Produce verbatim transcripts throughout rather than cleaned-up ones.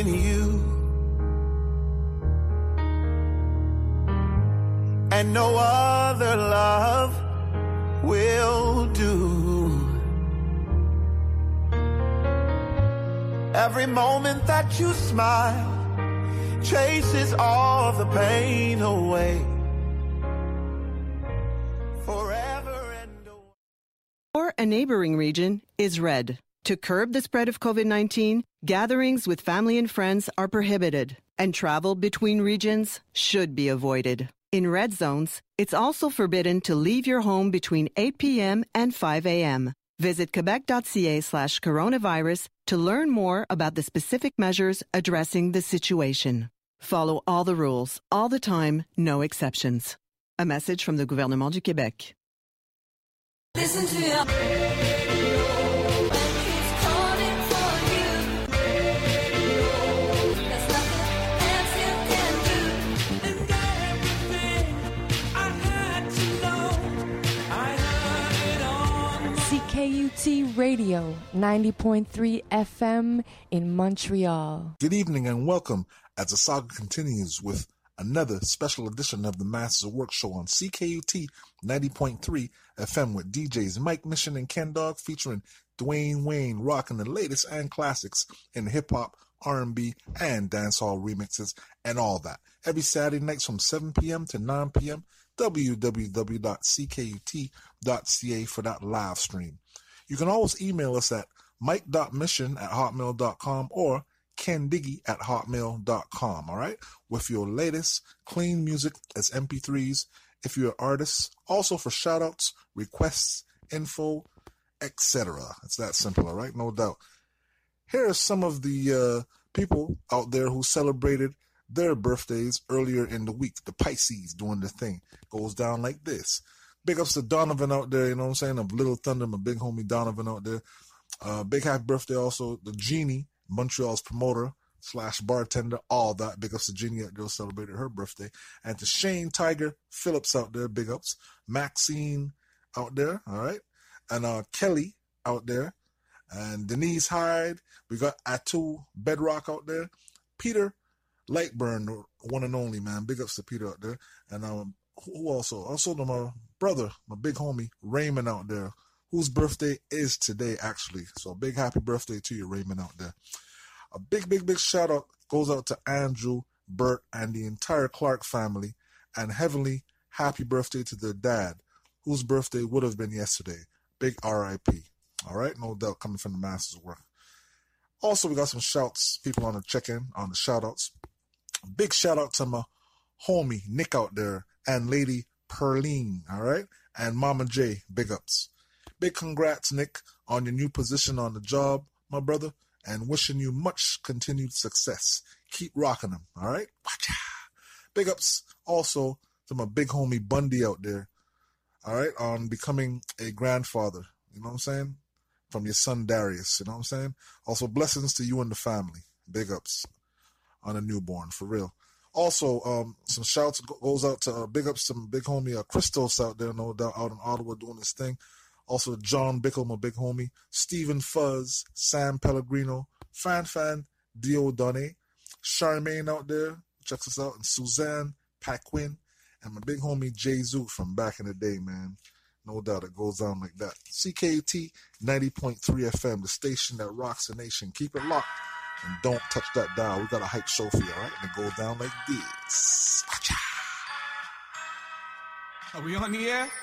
in you. And no other love will do. Every moment that you smile chases all the pain away. Forever and away. Or a neighboring region is red. To curb the spread of COVID nineteen, gatherings with family and friends are prohibited, and travel between regions should be avoided. In red zones, it's also forbidden to leave your home between eight p.m. and five a.m. Visit quebec.ca slash coronavirus to learn more about the specific measures addressing the situation. Follow all the rules, all the time, no exceptions. A message from the Gouvernement du Québec. Listen to your... C K U T Radio, ninety point three F M in Montreal. Good evening and welcome as the saga continues with another special edition of the Masters of Work show on C K U T ninety point three F M with D Js Mike Mission and Ken Dog, featuring Dwayne Wayne rocking the latest and classics in hip-hop, R and B, and dancehall remixes and all that. Every Saturday nights from seven p.m. to nine p.m. w w w dot c k u t dot c a for that live stream. You can always email us at mike dot mission at hotmail dot com or kendiggy at hotmail dot com, all right? With your latest clean music as M P threes, if you're an artist, also for shout-outs, requests, info, et cetera. It's that simple, all right? No doubt. Here are some of the uh, people out there who celebrated their birthdays earlier in the week. The Pisces doing their thing. Goes down like this. Big ups to Donovan out there, you know what I'm saying? Of Little Thunder, my big homie Donovan out there. Uh, big happy birthday also to Jeannie, Montreal's promoter slash bartender, all that. Big ups to Jeannie out there, celebrated her birthday. And to Shane Tiger Phillips out there, big ups. Maxine out there, all right? And uh, Kelly out there. And Denise Hyde. We got Atu Bedrock out there. Peter Lightburn, the one and only, man. Big ups to Peter out there. And um, who also? Also to my brother, my big homie, Raymond out there, whose birthday is today, actually. So a big happy birthday to you, Raymond out there. A big, big, big shout out goes out to Andrew, Bert, and the entire Clark family. And heavenly happy birthday to their dad, whose birthday would have been yesterday. Big R I P. All right? No doubt coming from the Masters of Work. Also, we got some shouts, people on the check-in, on the shout-outs. Big shout-out to my homie, Nick out there, and Lady Perline, all right? And Mama J, big ups. Big congrats, Nick, on your new position on the job, my brother, and wishing you much continued success. Keep rocking them, all right? Big ups also to my big homie Bundy out there, all right, on becoming a grandfather, you know what I'm saying? From your son Darius, you know what I'm saying? Also, blessings to you and the family. Big ups on a newborn, for real. Also, um, some shouts goes out to uh, big ups to my big homie uh, Christos out there, no doubt, out in Ottawa doing his thing. Also, John Bickle, my big homie. Stephen Fuzz, Sam Pellegrino, Fan Fan, Diodone, Charmaine out there, checks us out, and Suzanne Paquin, and my big homie Jay Zoot from back in the day, man. No doubt it goes down like that. C K U T ninety point three F M, the station that rocks the nation. Keep it locked and don't touch that dial. We got a hype show for you, all right? And it goes down like this. Are we on the air?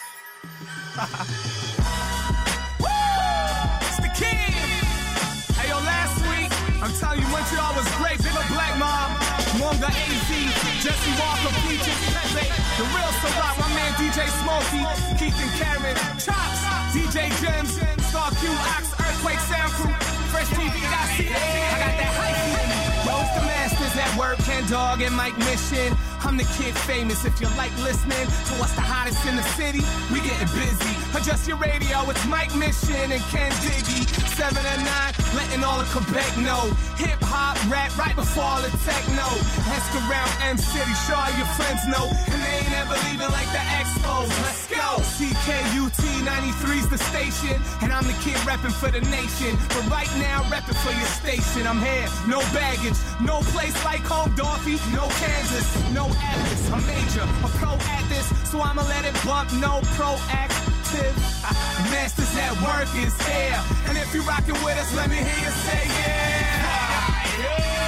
It's the king. Hey, yo, last week, I'm telling you, Montreal was great. Big up Black Mob, Monga A Z, Jesse Walker, Peaches, Pepe, The Real Salat, my man D J Smokey, Keith and Karen, Chops, D J Gems, Star Q, Ox, Earthquake Sound Crew, Fresh T V, I see it. I got that hype in me. Yo, it's the Masters at work, Ken Dog and Mike Mission. I'm the kid famous. If you like listening to what's the hottest in the city, we getting busy. Adjust your radio, it's Mike Mission and Ken Diggy. Seven and nine, letting all of Quebec know. Hip hop, rap, right before for all the techno. Ask around M City, sure all your friends know. And they ain't ever leaving like the Expos. Let's go. C K U T ninety-three's the station, and I'm the kid reppin' for the nation. But right now, reppin' for your station. I'm here, no baggage, no place like home, Dorothy, no Kansas, no Atlas. I'm major, a pro at this, so I'ma let it bump, no proactive. Masters at work is here, and if you rockin' with us, let me hear you say yeah.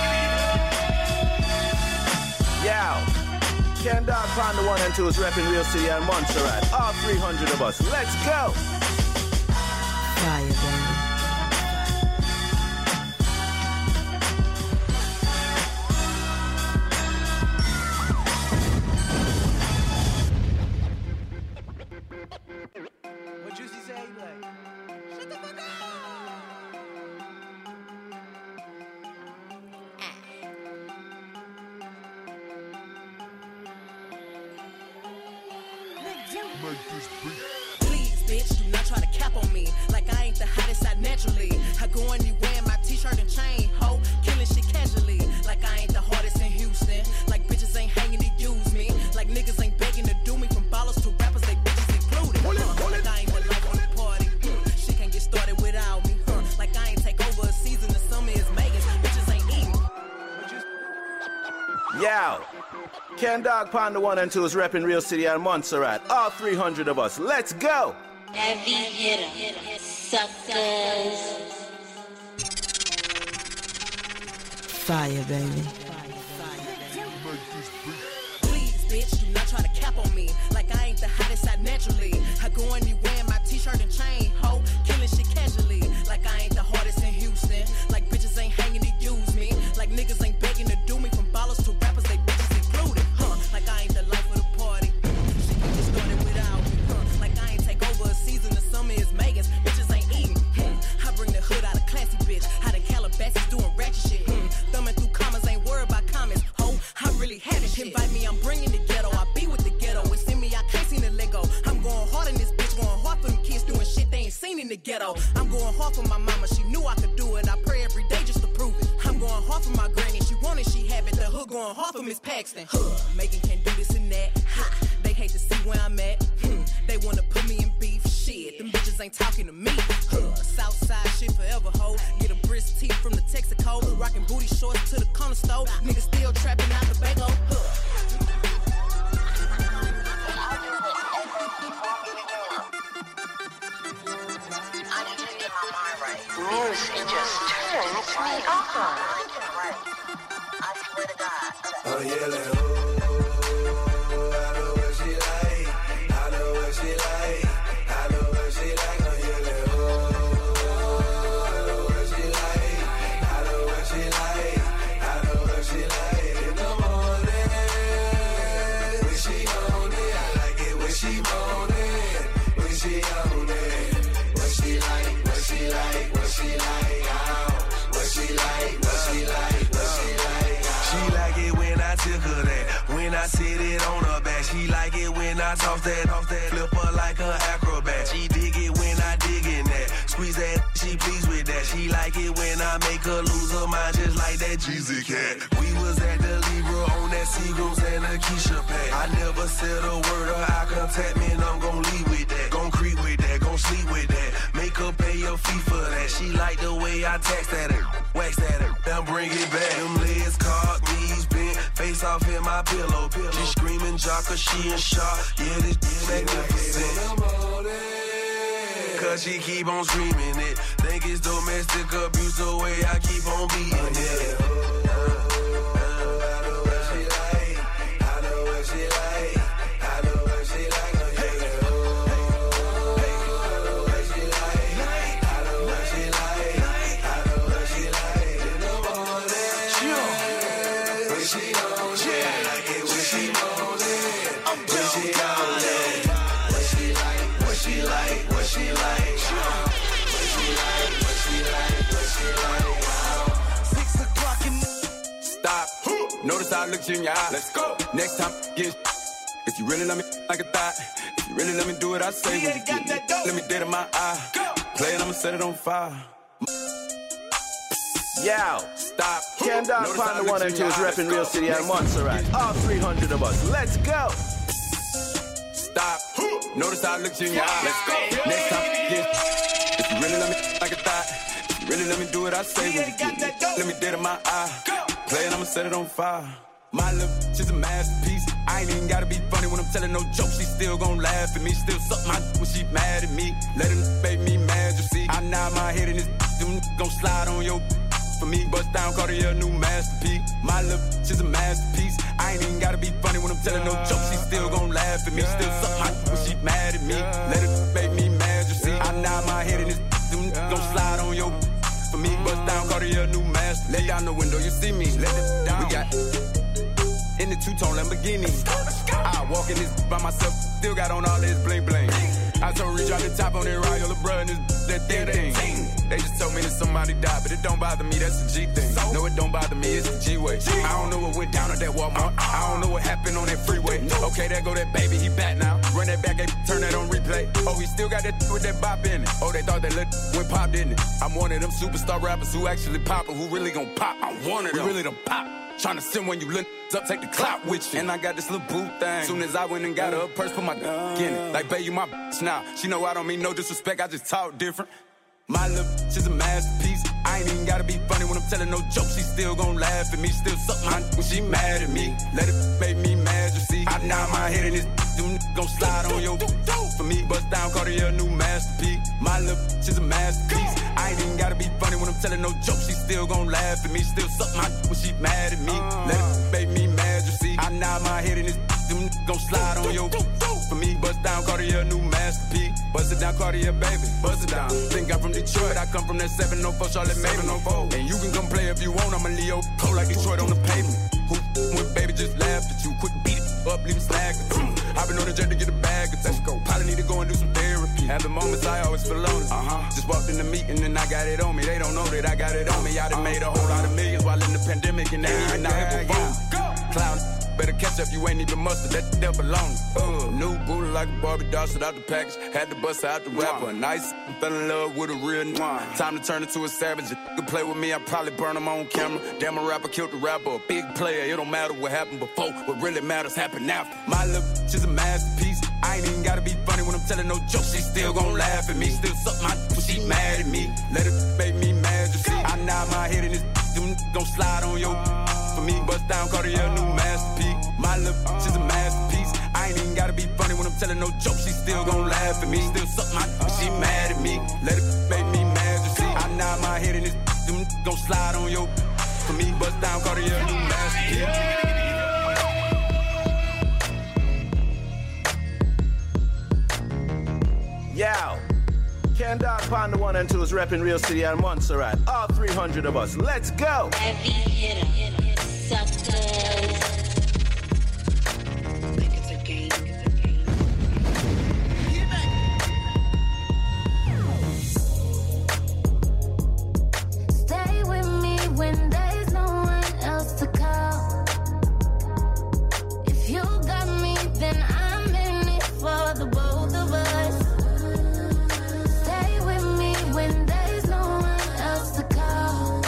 Yo, Ken Dog Pound the one and two is repping Real City and Montserrat. All three hundred of us. Let's go. Fire, baby. What Juicy say? Like, shut the fuck up. Please, bitch, do not try to cap on me. Like I ain't the hottest out naturally. I go anywhere in my t-shirt and chain, ho, killing shit casually. Like I ain't the hardest in Houston. Like bitches ain't hanging to use me. Like niggas ain't begging to do me. From ballers to rappers, they bitches included. Huh? Like I ain't the life of the party. Hmm. Shit can't get started without me. Huh? Like I ain't take over a season. The summer is Megan's. Bitches ain't eating. Yo, Ken Dog Pound the one and two is repping Real City and Montserrat. All three hundred of us. Let's go. Heavy hitter, suckers. Fire, baby. Please, bitch, do not try to cap on me. Like I ain't the hottest out naturally. I go anywhere in my t-shirt and chain, ho, killing shit casually. Like I ain't the hardest in Houston. Like bitches ain't hanging to use me. Like niggas ain't begging to do me. From ballers to rappers, they bitches included. Huh? Like I ain't the life of the party. Shit can get started without me. Huh? Like I ain't take over a season. The summer is Megan's. Bitches ain't eating. Hmm. I bring the hood out of classy bitch. Out in Calabasas doing ratchet shit. Hmm. Thumbing through commas, ain't worried about comments. Ho, I really had it. Invite me, I'm bringing the ghetto. I be with the ghetto. It's in me, I can't see the Lego. I'm going hard in this bitch, going hard for them kids doing shit they ain't seen in the ghetto. I'm going hard for my mama, she knew I could do it. I pray every day just to prove it. I'm going hard for my granny, she wanted, she have it. The hood going hard for Miss Paxton. Huh, Megan can't do this and that. Ha, they hate to see where I'm at. Hmm, they wanna put me in beef. Shit, them bitches ain't talking to me. Huh, Southside shit forever, ho. Get a brisk tee from the Texaco. Rocking booty shorts to the corner store. Niggas still trapping out the bagel. Huh. Music just turns me on. I swear to God. Oh yeah, like, oh, I know what she like. I know what she like. I know what she like. Oh yeah, like, oh, I know what she like. I know what she like. I know what she like. In the morning, when she on it, I like it when she moan it. When she on it, what she like, what she like, what she like, oh, what she like, what she like, what she like. She like it when I took her that. When I sit it on her back. She like it when I toss that, toss that, flip her like an acrobat. She dig it when I dig in that. Squeeze that, she pleased with that. She like it when I make her lose her mind just like that Jeezy cat. We was at the Libra on that Seagrams and a Keisha pack. I never said a word or eye contact, man, I'm gon' leave with that. Gon' creep with that, gon' sleep with that. Make her pay your fee for that. She like the way I tax that, wax that, now bring it back. Them legs cocked, knees bent, face off in my pillow. She screaming jock cause she in shock. Yeah, this is magnificent. Cause she keep on screaming it. Think it's domestic abuse the way I keep on beating it. I know what she like. I know what she like. I know what she like. Notice I looked you in your eye. Let's go. Next time, get if you really love me like a thought, if you really let me do what I say, when you get me, let me dead in my eye. Go. Play it, I'ma set it on fire. Yo, stop. Ken Dog Pound the one and two is repping Real City and Montserrat. All three hundred of us. Let's go. Stop. Notice how I look you in your eye. Let's go. Next time, yeah. If you really let me like a thought, if you really let me do what I say, when you get me, let me dead in my eye. Play it, I'ma set it on fire. My love, she's a masterpiece. I ain't even gotta be funny when I'm telling no jokes. She still gon' laugh at me. Still suck my when she mad at me. Let him make me mad, you see. I nod my head in this, them gon' slide on your for me. Bust down, Cartier, new masterpiece. My love, she's a masterpiece. I ain't even gotta be funny when I'm telling no jokes. She still gon' laugh at me. Still suck my when she mad at me. Let her make me mad, you see. I nod my head in this, them gon' slide on your for me. Bust down, Cartier, new masterpiece. Let down the window, you see me. Let it down. We got in the two-tone Lamborghini. I walk in this by myself, still got on all this bling bling. I told Reach out the top on that Royal LeBron and this, that thing thing. They just told me that somebody died, but it don't bother me, that's the G thing. No, it don't bother me, it's the G-way. I don't know what went down at that Walmart. I don't know what happened on that freeway. Okay, there go that baby, he back now. Run that back, they turn that on replay. Oh, he still got that with that bop in it. Oh, they thought that look went pop, didn't it? I'm one of them superstar rappers who actually pop and who really gon' pop. I'm one of them. We really done pop. Tryna send when you look up, take the clout with you. And I got this little boo thing. Soon as I went and got her a purse, put my d*** in it. Like, babe, you my bitch now. She know I don't mean no disrespect, I just talk different. My love, she's a masterpiece. I ain't even gotta be funny when I'm telling no jokes. She still gon' laugh at me. Still suck my when she mad at me. Let it make me mad, you see. I nod my head in this, them gon' slide on your for me. Bust down, Cartier, new masterpiece. My love, she's a masterpiece. I ain't even gotta be funny when I'm telling no jokes. She still gon' laugh at me. Still suck my when she mad at me. Let it make me mad, you see. I nod my head in this, them gon' slide on your for me. Bust down, Cartier, new masterpiece. Bust it down, Cartier, baby. Bust it down. Think I'm from Detroit, I come from that seven oh four Charlotte Maven. And you can come play if you want. I'm a Leo, cold like Detroit on the pavement. Who when baby just laughed at you? Quick beat it up, leave it slag at you. I've been on the jet to get a bag of Let's go. Probably need to go and do some therapy. Having moments I always feel lonely. Uh-huh. Just walked in the meeting and I got it on me. They don't know that I got it on me. I done uh-huh. made a whole lot of millions while in the pandemic and they ain't even out here performing. Clown, better catch up, you ain't even mustard, that the devil on uh, New booty like a Barbie doll, shit out the package. Had to bust out the rapper. Nice, fell in love with a real n***. Time to turn into a savage. If you could play with me, I'd probably burn him on camera. Damn, a rapper killed the rapper. A big player, it don't matter what happened before. What really matters happened after. My love, she's a masterpiece. I ain't even gotta be funny when I'm telling no jokes. She still gon' laugh at me. Still suck my when she mad at me. Let it make me mad, you see. I nod my head in this, them gon' slide on your for me. Bust down, Cartier, new masterpiece. My love, she's a masterpiece. I ain't even gotta be funny when I'm telling no jokes. She still gon' laugh at me. Still suck my when she mad at me. Let it make me mad, you see. I nod my head in this, them gon' slide on your for me. Bust down, Cartier, new masterpiece. Yow, Ken Dog Pound the one and two is repping Real City and Montserrat. All three hundred of us. Let's go. Heavy hitter, suckers. Think it's a game. Stay with me when there's no one else to call. If you got me, then I'm in it for the both of us. When there's no one else to call.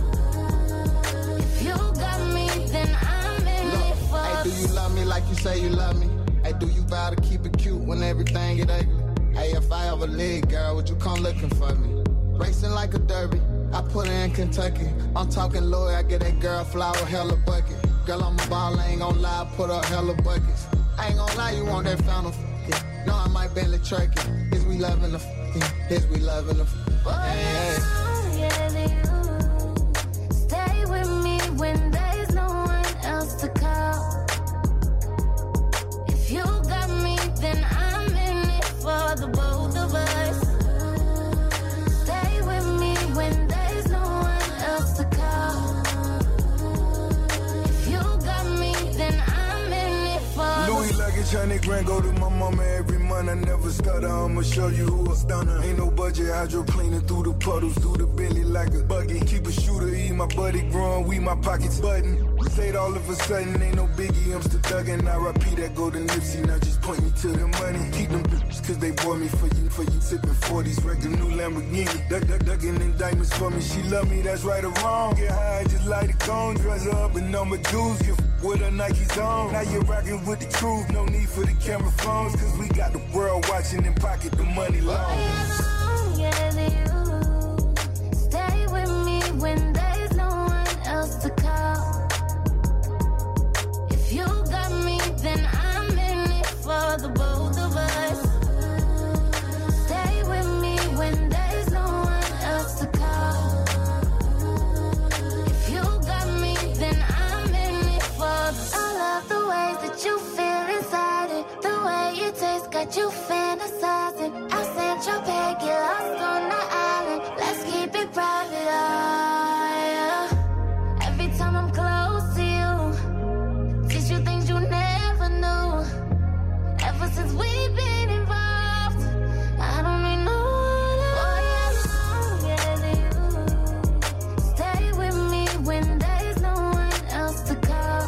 If you got me, then I'm in Look, it for Hey, do you love me like you say you love me? Hey, do you vow to keep it cute when everything get ugly? Hey, if I ever leave, girl, would you come looking for me? Racing like a derby, I put her in Kentucky. I'm talking Lloyd, I get that girl flower, hella bucket. Girl, I'm a ball, I ain't gon' lie, I put up hella buckets. I ain't gon' lie, you want that fountain f***ing. No, I might Bentley Turkey. Is we loving the f***ing? Is we loving the f***ing? Hey, hey. Stay with me when there's no one else to call. If you got me, then I'm in it for the both of us. Stay with me when there's no one else to call. If you got me, then I'm in it for Louis the luggage Hundred grand go to my mama every month. I never stutter. I'ma show you who a stunner. Ain't no budget hydroplaning through the puddles, through the belly like a buggy. Keep a shooter, eat my buddy growing, we my pockets button. Say it all of a sudden, ain't no biggie. I'm still thuggin'. I repeat that go to Nipsey. Now just point me to the money. Keep them bitches cause they bought me for you, for you sippin' forties, regular new Lamborghini. Duck, duck, duckin' indictments for me. She love me, that's right or wrong. Get high, just light a cone, dress her up in number jewels. Get with her Nike's on. Now you're rockin' with the truth. No need for the camera phones, cause we got the world watching and pocket the money long. Longer than you. Stay with me when there's no one else to call. If you got me, then I'm in it for the both of us. Stay with me when there's no one else to call. If you got me, then I'm in it for the. I love the ways that you feel inside it. The way it tastes got you fantasizing. I sent your bag, get lost on the island. Let's keep it private, oh, yeah. Every time I'm close to you, teach you things you never knew. Ever since we've been involved, I don't need no one else. Longer than you. Stay with me when there's no one else to call.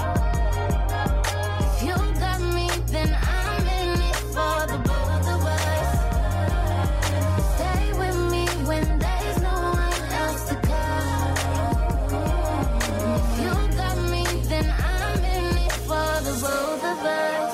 If you got me, then I'm in it for the both of us. Stay with me when there's no one else to call. If you got me, then I'm in it for the both of us.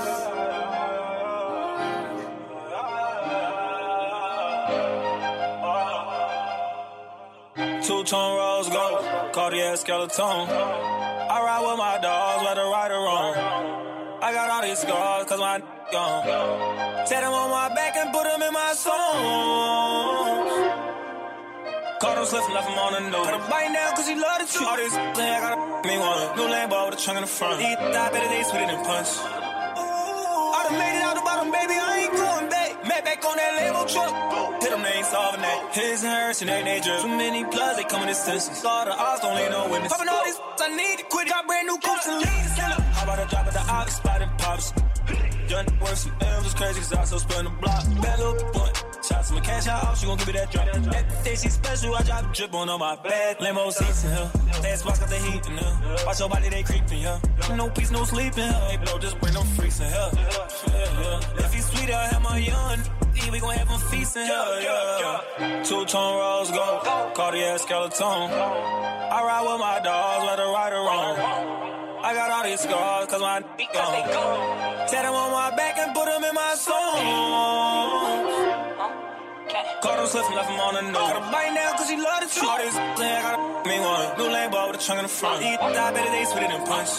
Two-tone rose gold, Cartier skeleton. I ride with my dogs, whether right or wrong. I got all these scars, cause my gone. Set them on my back and put them in my songs. Caught him slipping, left him on the nose. Got a bite down cause he love the truth. All these I got me one. New Lambo with a trunk in the front. He thought better they sweeter than punch. I done made it out the bottom, baby, I ain't going back. Met back on that label truck. Hit them, they ain't solving that. His and hers and they nature. Too many bloods, they come in extensions. All the odds don't need no witness. Poppin' all these I need to quit. Got brand new coats and leads. How about a drop at the obvious spot and pops? Young worth some M's, it's crazy cause I so spin the block. Bad little blunt. Shots to my cash out, she gon' give me that drop. That day she special, I drop a drip on on my bed. Lambo seats in her. Last box got the heat in her. Watch your body, they creepin', yeah. No peace, no sleep in her. Hey, bro, just bring them freaks in here. Yeah, yeah. If he's sweet, I'll have my young. We gon' have them feast in here, yeah. Two-tone rose gold, Cartier skeleton. I ride with my dogs, whether right or wrong. I got all these scars, cause my d*** gone. Set them on my back and put them in my songs. Caught him slipping, left him on the nose. Got a bite down cause he love the truth. All these I got me one. New Lambo with a trunk in the front. He thought better they sweeter than punch.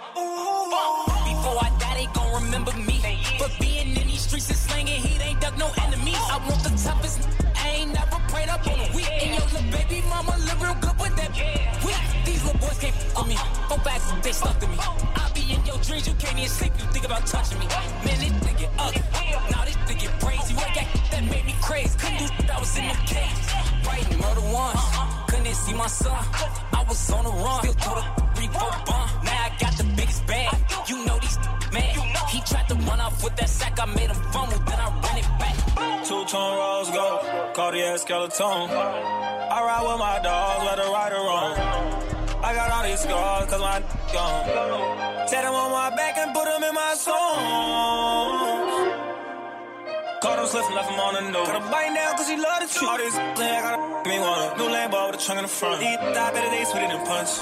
Before I die, they gon' remember me. For being in these streets and slanging heat, ain't dug no enemies. I want the toughest. I ain't never prayed up on a week. And your little baby mama live real good with that weak. These little boys can't f*** with me. Go back, they stuck to me. I be in your dreams, you can't even sleep. You think about touching me. Man, this thing get ugly. Now this thing get crazy. What that that made me crazy. Couldn't do shit, I was in the cage. Writing murder once. Couldn't see my son. I was on the run. Still told a repo bomb. Now I got the biggest bag. You know these man. He tried to run off with that sack. I made him fumble, then I ran it back. Two-tone rose gold, Cartier skeleton. I ride with my dogs, whether right or wrong. I got all these scars, cause my d*** gone. Set them on my back and put them in my songs. Caught him slipping, left him on the nose. Got a bite down cause he love the truth. All these I got me one. New Lambo with a trunk in the front. He thought better they sweeter than punch.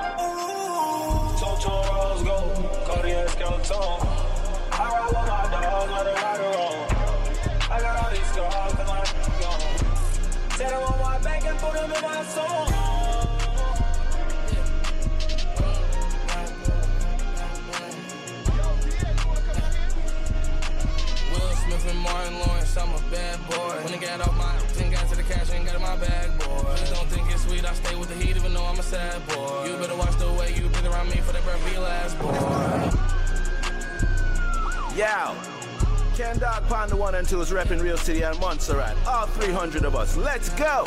Two-tone rose gold, Cartier skeleton. I ride with my dogs, whether right or wrong. I got all these scars cause my d*** gone. Set them on my back and put them in my song. Will Smith and Martin Lawrence, I'm a bad boy. When I got off my, then got to the cash and got in my bag, boy. Please don't think it's sweet, I stay with the heat even though I'm a sad boy. You better watch the way you breathe around me for that breath be last, boy. Yow. Ken Dog Pond the one and two is repping Real City and Montserrat. All three hundred of us. Let's go.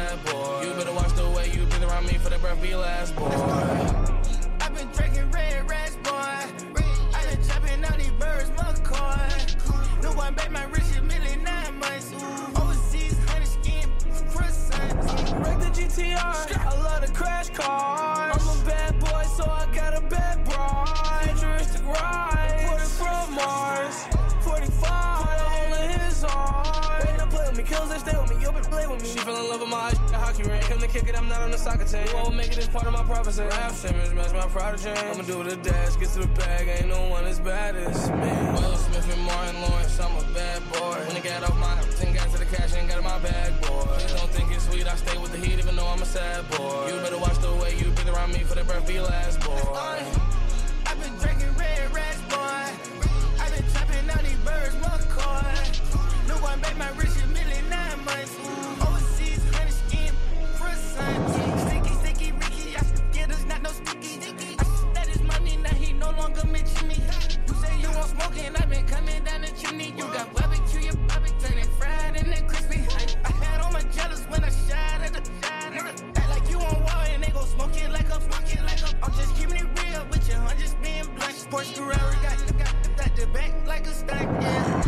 sad boy. You better watch the way you breathe around me for that breath be your last boy. I've been drinking red rats, boy. I've been chopping out these birds, McCoy. No one bet my rich a million nine months. Ooh. Overseas, honey skin, croissant. Wreck the G T R, I love the crash cars. I'm a bad boy, so I got a bad bride. Futuristic ride, put it from Mars. forty-five, put a hole in his arm. They don't play with me, kills they stay with me, you'll be play with me. She fell in love with my hockey ring. Come to kick it, I'm not on the soccer team. You won't make it as part of my prophecy. Rap Simmons, match my prodigy. I'ma do the dash, get to the bag, ain't no one as bad as me. Will Smith and Martin Lawrence, I'm a bad boy. When I got off my, then got to the cash and got in my bag, boy. Please don't think it's sweet, I stay with the heat even though I'm a sad boy. You better watch the way you breathe around me for that breath be your last boy. I've been drinking red rats, boy. I've been chopping out these birds, McCoy. No one bet my rich a million nine months. Overseas, honey skin, croissant. Sticky, sticky, Ricky, I forget us, not no sticky. I should that is money, now he no longer mention me. You say you want smoking, I've been coming down the chimney. You got barbecue, your barbecue, turn it fried and then crispy. I had on my jealous when I shot at the shot. Act like you on wall and they gon' smoke it like a, smoke it like a. I'm just keeping it real with you, I'm just being blunt. Porsche Ferrari got, got, got the back like a stack, yeah.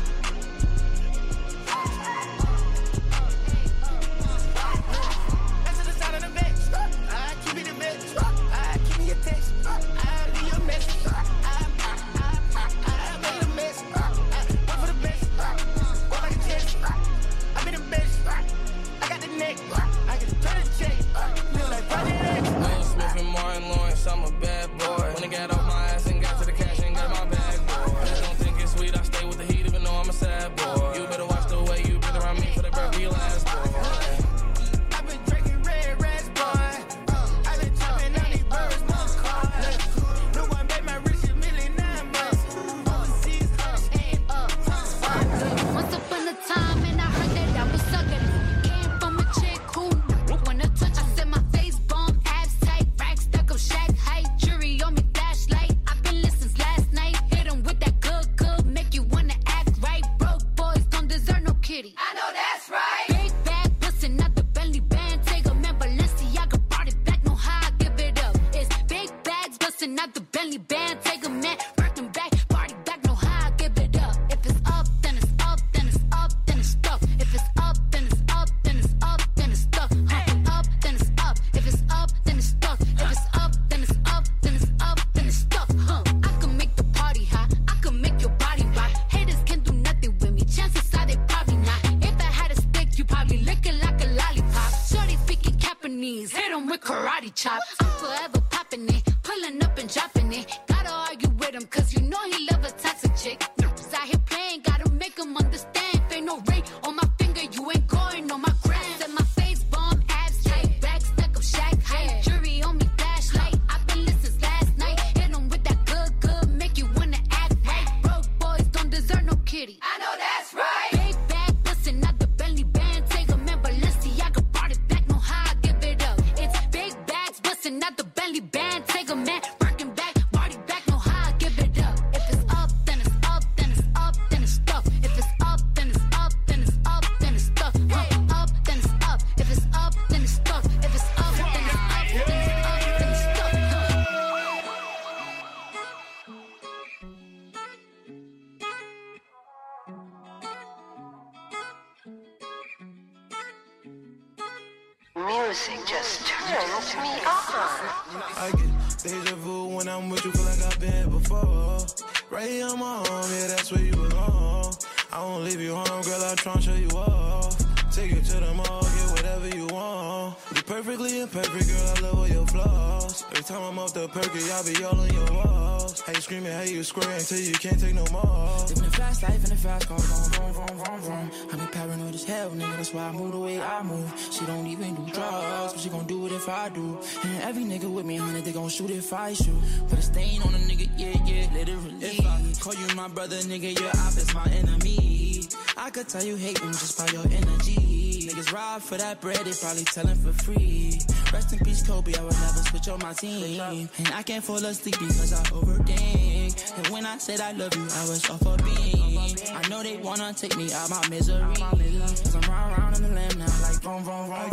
I'm a bad boy. When I got off my ass and got to the cash and got my bag, boy. Please don't think it's sweet, I stay with the heat even though I'm a sad boy. You better watch the way you breathe around me for that breath be your last boy. I've been drinking red rats, boy. I've been chopping out these birds, McCoy. No one bet my rich a million nine months. Overseas, honey and Once upon a time, and I heard that I was ugly. Came from a chick who wanna touch. I said my face bomb, abs tight, racks stuck up, shack height, jury on me, flashlight. I've been listening last night. Hit 'em with that good, good, make you wanna act right. Broke boys don't deserve no kitty. I know that's right. Big bag, bustin' out the Bentley band. Take a man, Balenciaga brought it back. Know how I give it up. It's big bags, bustin' out the Bentley band. Take a man, working back, party back. Know how I give it up. If it's up, then it's up, then it's up, then it's stuck. If it's up, then it's up, then it's up, then it's stuck. Huh. Up, then it's up. If it's up, then it's stuck. If it's up, then it's up, then it's up, then it's stuck. Huh. I can make the party hot. I can make your body rock. Haters can do nothing with me. Chances are they probably not. If I had a stick, you probably lick it like a lollipop. Shorty speaking Japanese. Hit 'em with karate chop. I'm forever popping it, pulling up and dropping it. Gotta argue with him, cause you know he love a toxic chick. Niggas out here playing, gotta make him understand. If ain't no ring on my finger, you ain't going on my gram. Set my face bomb, abs tight, back stuck up, shack height, jury on me, flashlight. I've been listening last night. Hit 'em with that good, good, make you wanna act right. Broke boys don't deserve no kitty. I know that's right. Big bag, bustin' out the Bentley band. Take a man, Balenciaga brought it back. Know how I give it up. It's big bags, bustin' out the Bentley band. Take a man, working back, party back. Know how I give it up. If it's up, then it's up, then it's up, then it's stuck. If it's up, then it's up, then it's up, then it's stuck. Huh. Up, then it's up. If it's up, then it's stuck. If it's up, then it's up, then it's up, then it's stuck. Music just turns me on. I get deja vu when I'm with you, feel like I've been before. Right here on my home, yeah, that's where you belong. I won't leave you home, girl, I'll try and show you off. Take you to the mall, get whatever you want. You're perfectly imperfect, girl, I love all your flaws. Every time I'm off the perky, I'll be all on your walls. How you screaming, how you square until you can't take no more. Living a fast life in a fast car, vroom, vroom, vroom, vroom, vroom. I be paranoid as hell, nigga, that's why I move the way I move. She don't even do drugs, but she gon' do it if I do. And every nigga with me, honey, they gon' shoot if I shoot. Put a stain on a nigga, yeah, yeah, literally. If I call you my brother, nigga, your opposite my enemy. I could tell you hate them just by your energy. Niggas ride for that bread, they probably tellin' for free. Rest in peace, Kobe, I would never switch on my team. And I can't fall asleep because I overthink. And when I said I love you, I was off a beam. I know they wanna take me out my misery. Cause I'm round round in the lamb now, like vroom, vroom, vroom.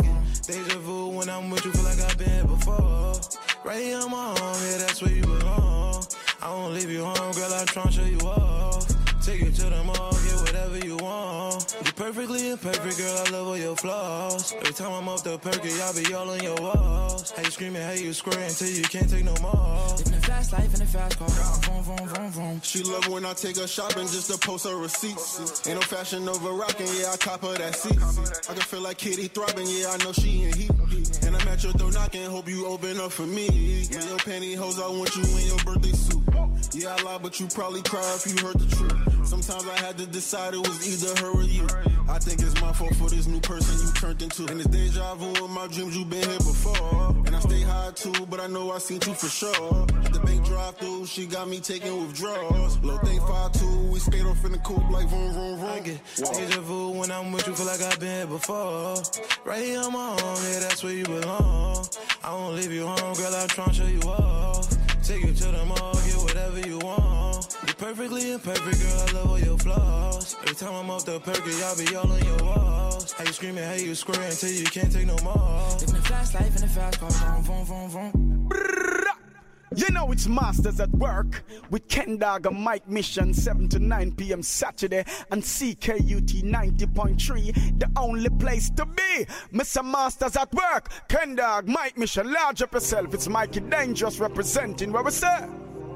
Deja vu when I'm with you, feel like I've been here before. Right here on my home, yeah, that's where you belong. I won't leave you home, girl, I'm tryna show you off. Take you to the mall, get whatever you want. You're perfectly imperfect, girl, I love all your flaws. Every time I'm off the perky, I'll be all on your walls. How you screaming, how you squirting until you can't take no more. Living a fast life in a fast car, vroom, vroom, vroom, vroom. She love when I take her shopping just to post her receipts. Ain't no fashion over rocking, yeah, I cop her that seat. I can feel like Kitty throbbing, yeah, I know she in heat. And I'm at your door knocking, hope you open up for me. With your pantyhose, I want you in your birthday suit. Yeah, I lie, but you probably cry if you heard the truth. Sometimes I had to decide it was either her or you. I think it's my fault for this new person you turned into. And it's deja vu in my dreams, you been here before. And I stay high too, but I know I seen you for sure. At the bank drive through, she got me taking withdrawals. Low thing five two, we skate off in the coupe like vroom, vroom, vroom. I get deja vu when I'm with you, feel like I've been here before. Right here on my home, yeah, that's where you belong. I won't leave you home, girl, I'm tryna show you off. Take you to the mall, get whatever you want. You're perfectly imperfect, girl, I love all your flaws. Every time I'm off the perky, I'll be all on your walls. How you screaming, how you squirting until you can't take no more. Living a fast life in a fast car, vroom, vroom, vroom, vroom. You know it's Masters at Work with Ken Dog and Mike Mission, seven to nine p.m. Saturday on C K U T ninety point three, the only place to be. Mister Masters at Work, Ken Dog, Mike Mission, large up yourself. It's Mikey Dangerous representing what we say.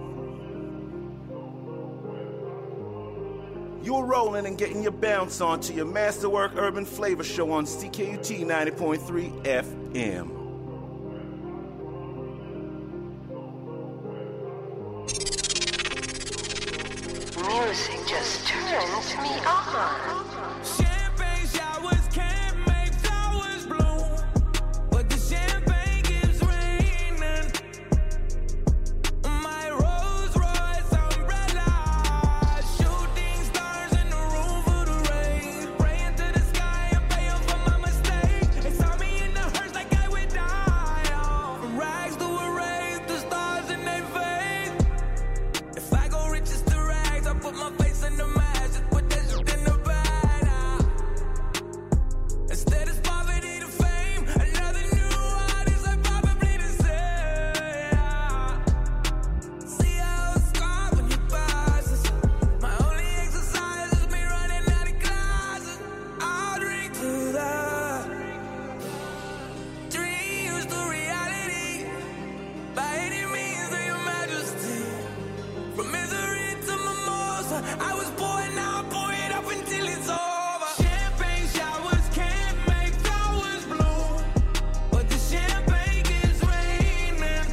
You're rolling and getting your bounce on to your Masterwork Urban Flavor Show on C K U T ninety point three F M. Music just turns me on. Champagne showers can't make flowers bloom, but the champagne keeps raining. My Rolls Royce umbrella, shooting stars in the room for the rain. Praying to the sky and paying for my mistake. They saw me in the hearse like I would die. From rags to erase the stars in their face. If I go riches to rags, I put my face in the mask, just put that shit in the bag now. Instead of poverty to fame, another new artist I probably deserve. See how it's scarred when he passes. My only exercise is me running out of classes. I'll drink to that. Dreams to reality. By any means of your majesty. From misery to mimosa, I was pouring out, pour it up until it's over. Champagne showers can't make flowers bloom, but the champagne keeps raining.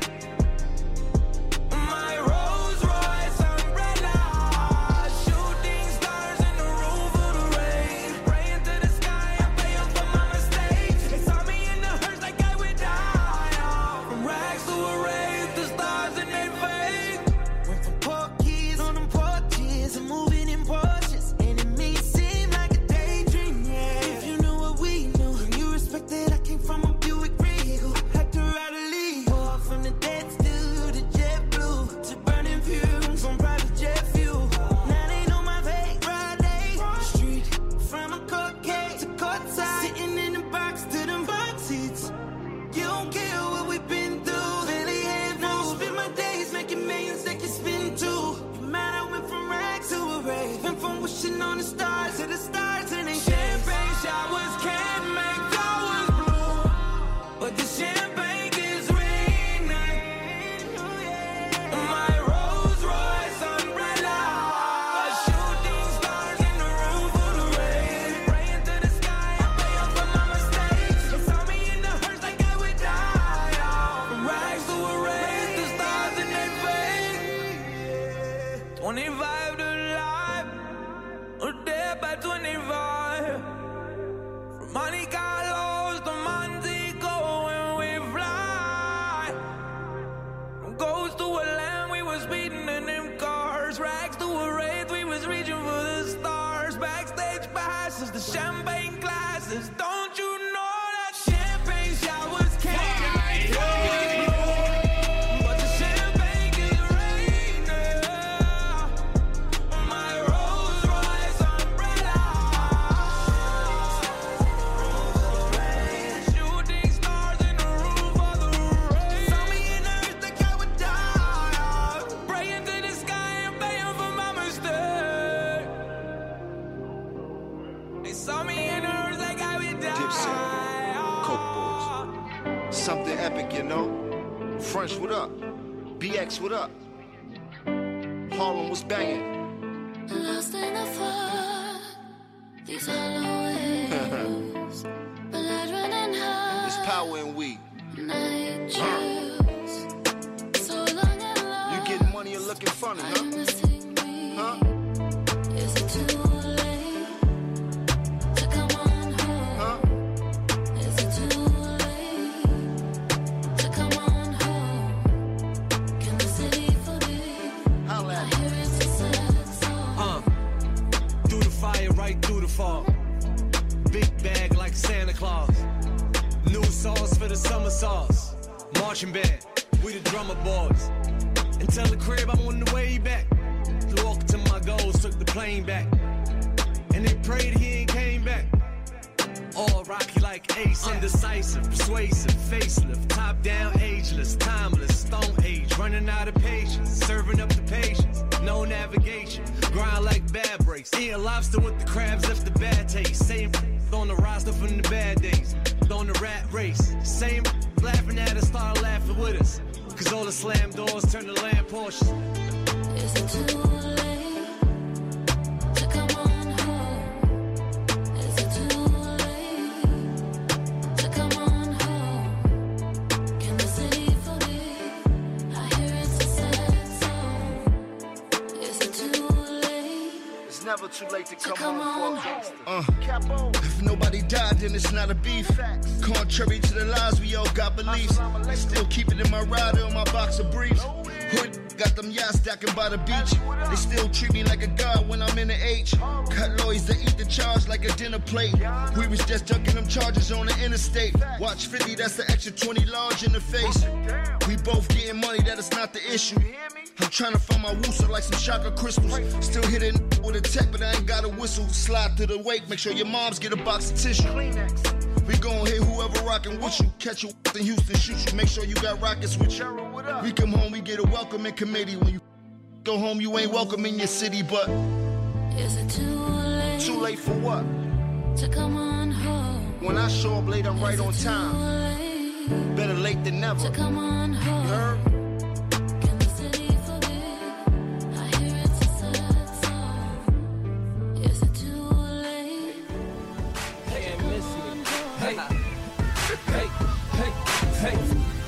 My Rolls Royce umbrella, shooting stars in the room for the rain. Praying to the sky and paying for my mistakes. They saw me in the hearse like I would die. From rags to erase the stars in their face. Went from poor kids on them porches and moving in Porsches, and it may seem like a daydream, yeah. If you know what we know, and you respect that I came from a Buick Regal, had to ride a lead. Pour from the dead to the jet blue, to burning fumes on private jet fuel. Now they know my fake Friday street, from a court case to courtside, sitting in the box to them box seats. You don't care what we've been through, barely have no. Spend my days making millions that can spin too. You mad I went from rags to a rave, went from wishing on the stars to the stars, and they champagne showers can't make flowers bloom, but the champagne keeps raining. My Rolls Royce umbrella, shooting stars in the room for the rain. Praying to the sky and paying for my mistakes. They saw me in the hearse like I would die. From rags to erase the stars in their face. twenty-five to life, or dead by twenty-five. From Monte Carlos to Montego when we fly. From Ghost to a land, we was speeding in them cars. Rags to a wraith, we was reaching for the stars. Backstage passes, the champagne glasses. Don't you know that champagne showers can't make flowers bloom, but the champagne keeps raining. My Rolls Royce umbrella, shooting They saw me in the rooms, they got me down. Dipset, Coke Boys. Something epic, you know? French, what up? B X, what up? Harlem was banging. Lost in the fog, these hollow waves. Blood running high. There's power in we. Night juice. So long and long. You getting money and looking funny, huh? Huh? Is it too late to come on home? Huh? Is it too late to come on home? Can the city forgive? I hear it's a sad song. Uh, through the fire, right through the fog. Big bag like Santa Claus. New sauce for the summer sauce. Marching band, we the drummer boys. And tell the crib I'm on the way back. Walk to my goals, took the plane back. And they prayed he ain't came back. All rocky like Ace, undecisive, persuasive, facelift, top down, ageless, timeless, stone age, running out of patience, serving up the patience, no navigation, grind like bad breaks, eating lobster with the crabs left the bad taste, same on the roster from the bad days, on the rat race, same laughing at us, start laughing with us, cause all the slam doors turn to land Porsches. Is it too late to come on home? Is it too late to come on home? Can the city forgive? I hear it's a sad song. Is it too late? It's never too late to come, come home on for a gangster. home. Uh, Capo. If nobody died, then it's not a beef. Contrary to the lies, we all got beliefs. I still keep it in my rider on my box of briefs. Hood got them yachts stacking by the beach. They still treat me like a god when I'm in the H. Cut lawyers that eat the charge like a dinner plate. We was just ducking them charges on the interstate. Watch fifty, that's the extra twenty large in the face. We both getting money, that is not the issue. I'm trying to find my wooster like some Shaka crystals. Still hitting with a tech, but I ain't got a whistle. Slide through the wake, make sure your moms get a box of tissue. We gon' hit whoever rockin' with you. Catch you in Houston, shoot you. Make sure you got rockets with you. We come home, we get a welcoming committee. When you go home, you ain't welcome in your city, but Is it too late? Too late for what? To come on home. When I show up late, I'm right on time. Better late than never. To come on home. You heard? Can the city forgive? I hear it's a sad song. Is it too late? Hey, miss me. Hey, hey, hey, hey.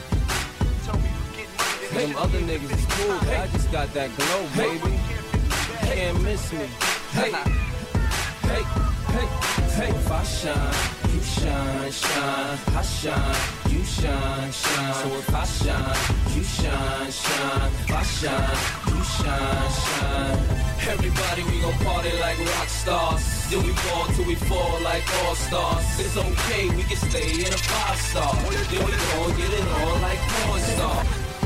Them other niggas is cool, but I just got that glow, baby. Can't miss me. Hey, hey, hey, hey. If I shine, you shine, shine. I shine, you shine, shine. So if I shine, you shine, shine. If I shine, you shine, shine. Everybody, we gon' party like rock stars. Then we ball till we fall like all stars. It's okay, we can stay in a five star. Then we gon' get it on like porn star.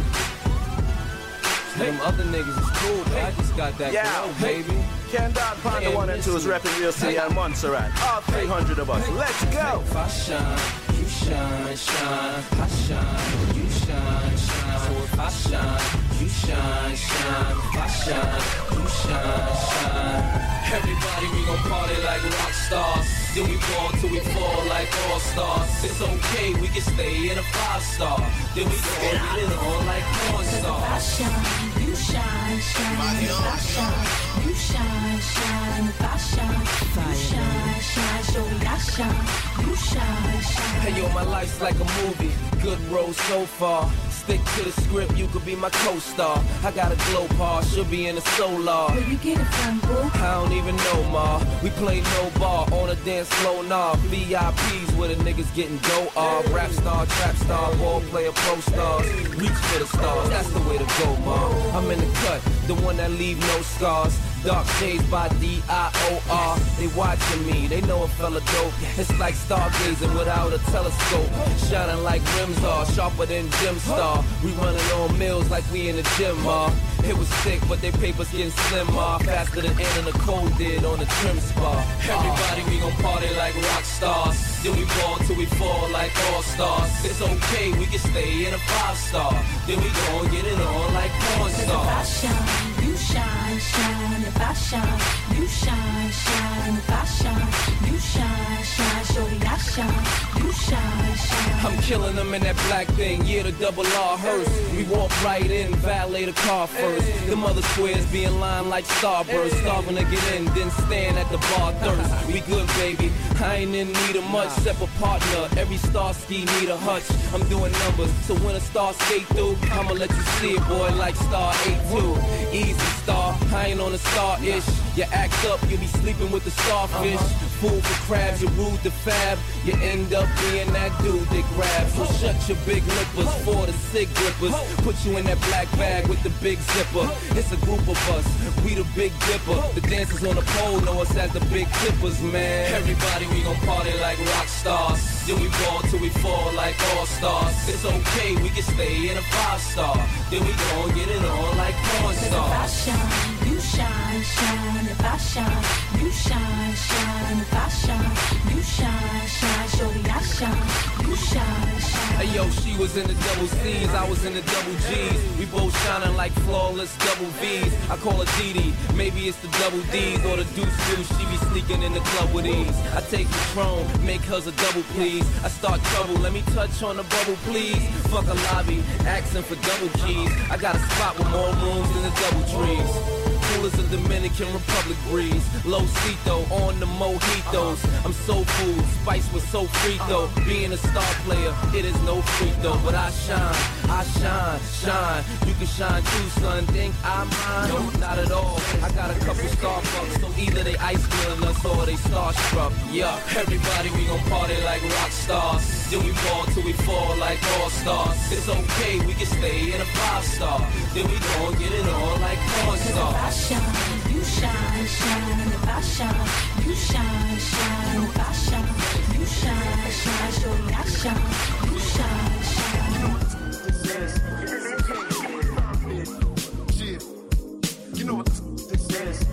Them other niggas is cool, but I just got that Yeah. glow, baby. Ken Dog Panda one and two is repping Real City and Montserrat. All three hundred of us. Let's go. If I shine, you shine, shine. I shine, you shine, shine. So if I shine, you shine, shine. If I shine, you shine, shine. Everybody, we gon' party like rock stars. Then we ball till we fall like all stars. It's okay, we can stay in a five star. Then we gon' get it on like porn stars. If I shine, you shine, shine. If I shine, you shine, shine. If I shine, you shine, shine. Show me I shine, you shine, shine. Hey yo, my life's like a movie, good road so far. Stick to the script, you could be my co-star. I got a glow bar, she'll be in a solar. Where you get it from, boo? I don't even know, ma. We play no bar on a dance floor, nah. V I Ps where the niggas getting dough off. Rap star, trap star, ball player, pro stars. Reach for the stars, that's the way to go, ma. I'm in the cut, the one that leave no scars. Dark shades by D I O R. They watching me, they know a fella dope. It's like stargazing without a telescope. Shining like rims are, sharper than Gym Star. We running on mills like we in the gym, ma. It was sick, but they papers getting slimmer. Faster than Anna Nicole did on the trim spa. Everybody, we gon' party like rock stars. Then we ball till we fall like all stars. It's okay, we can stay in a five star. Then we gon' get it on like porn If I stars. shine, you shine, shine, shine, if I shine, you shine, shine, if I shine, you shine, shine, shorty, I shine, you shine, shine. I'm killing them in that black thing, yeah, the double R hearse. We walk right in, valet the car first. The mother squares be in line like Starburst, starving to get in, then stand at the bar thirst. We good, baby, I ain't in need of much, except a partner. Every star ski need a hutch. I'm doing numbers, so when a star skate through, I'ma let you see it, boy, like Star eight two. Easy star, I ain't on a star-ish. You act up, you be sleeping with the starfish. Fool for crabs, you rude to fab. You end up being that dude that grabs. So shut your big lippers for the sick grippers. Put you in that black bag with the big zipper. It's a group of us, we the big dipper. The dancers on the pole know us as the big tippers, man. Everybody, we gon' party like rock stars. Then we ball till we fall like all stars. It's okay, we can stay in a five star. Then we gon' get it on like porn stars. If I shine, you shine, shine. If I shine, you shine, shine. If I shine, you shine, shine. Shorty, I shine, you shine, shine. Hey yo, she was in the double C's, I was in the double G's. We both shining like flawless double V's. I call her Dee, maybe it's the double D's or the deuce deuce. She be sneaking in the club with ease. I take the throne, make hers a double please. I start trouble, let me touch on the bubble please. Fuck a lobby, asking for double G's. I got a spot with more rooms than the double trees. Cool as a Dominican Republic breeze. Losito on the mojitos. I'm so cool, Spice was so free though. Being a star player, it is no free though. But I shine, I shine, shine. You can shine too, son. Think I'm mine? No, not at all. I got a couple Starbucks, so either they ice grilling us or they starstruck. Yeah, everybody we gon' party like rock stars. Then we ball till we fall like all stars. It's okay, we can stay in a five star. Then we gon' get it on like porn stars. Shine, you shine, shine. If I shine, you shine, shine. If I shine, you shine, shine. Shorty, I shine, you shine, shine. You know what this is?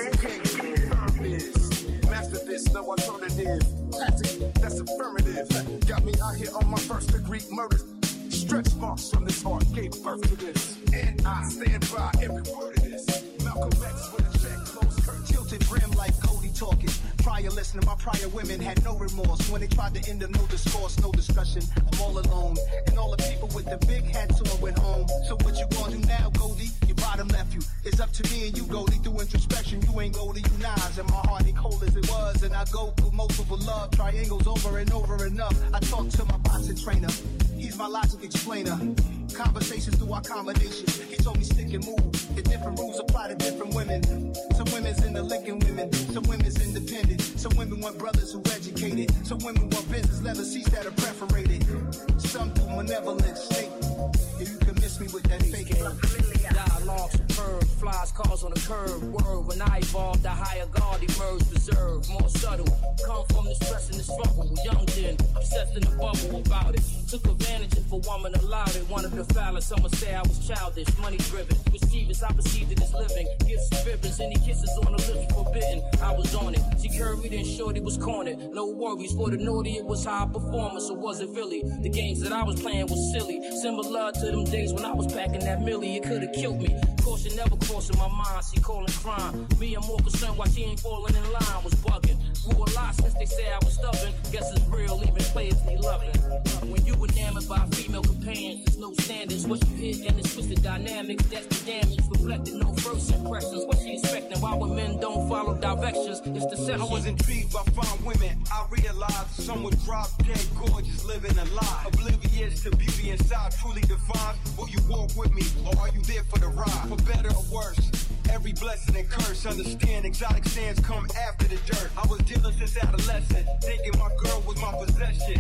Master this, no alternative. Tactic, that's affirmative. Got me out here on my first degree murder. Stretch marks from this heart gave birth to this. And I stand by every word of this. Malcolm X with a check, close curtain. Tilted brim like Cody talking. Prior listening, my prior women had no remorse. When they tried to end them, no discourse, no discussion. I'm all alone. And all the people with the big hats on went home. So what you gonna do now, Goldie? Your bottom left you. It's up to me and you, Goldie. Through introspection, you ain't Goldie, you Nas. And my heart ain't cold as it was. And I go through multiple love triangles over and over enough. I talk to my boxing trainer. He's my logic explainer. Conversations through our combination. He told me stick and move. The different rules apply to different women. Some women's in the Lincoln women. Some women's independent. Some women want brothers who educated. Some women want business leather seats that are perforated. Some do malevolent state. If you can miss me with that fake Dialogue superb, flies cars on the curb. Word, when I evolved, the higher guard emerged, preserved, more subtle. Come from the stress and the struggle. Young then, obsessed in the bubble about it. Took advantage if a woman allowed it. Wanted to foul it, some would say I was childish, money driven. Mischievous, I perceived it as living. Gifts and ribbons, any kisses on the lips forbidden. I was on it. She curried and shorty was cornered. No worries for the naughty, it was high performance, or was it really? The games that I was playing was silly. Similar to them days when I was packing that millie, it could've killed me. Caution never crossing my mind, she calling crime. Me, I'm more concerned why she ain't falling in line, was bugging. Grew a lot since they say I was stubborn. Guess it's real, even players need loving. When you enamored by female companions, there's no standards. What you hit and it's twisted dynamics, that's the damage. Reflected no first impressions. What she expecting? Why when men don't follow directions? It's deception. I was intrigued by fine women. I realized some would drop dead gorgeous, living a lie. Oblivious to beauty inside, truly defined. Will you walk with me, or are you there for the ride? For better or worse, every blessing and curse. Understand exotic sands come after the dirt. I was dealing since adolescent, thinking my girl was my possession.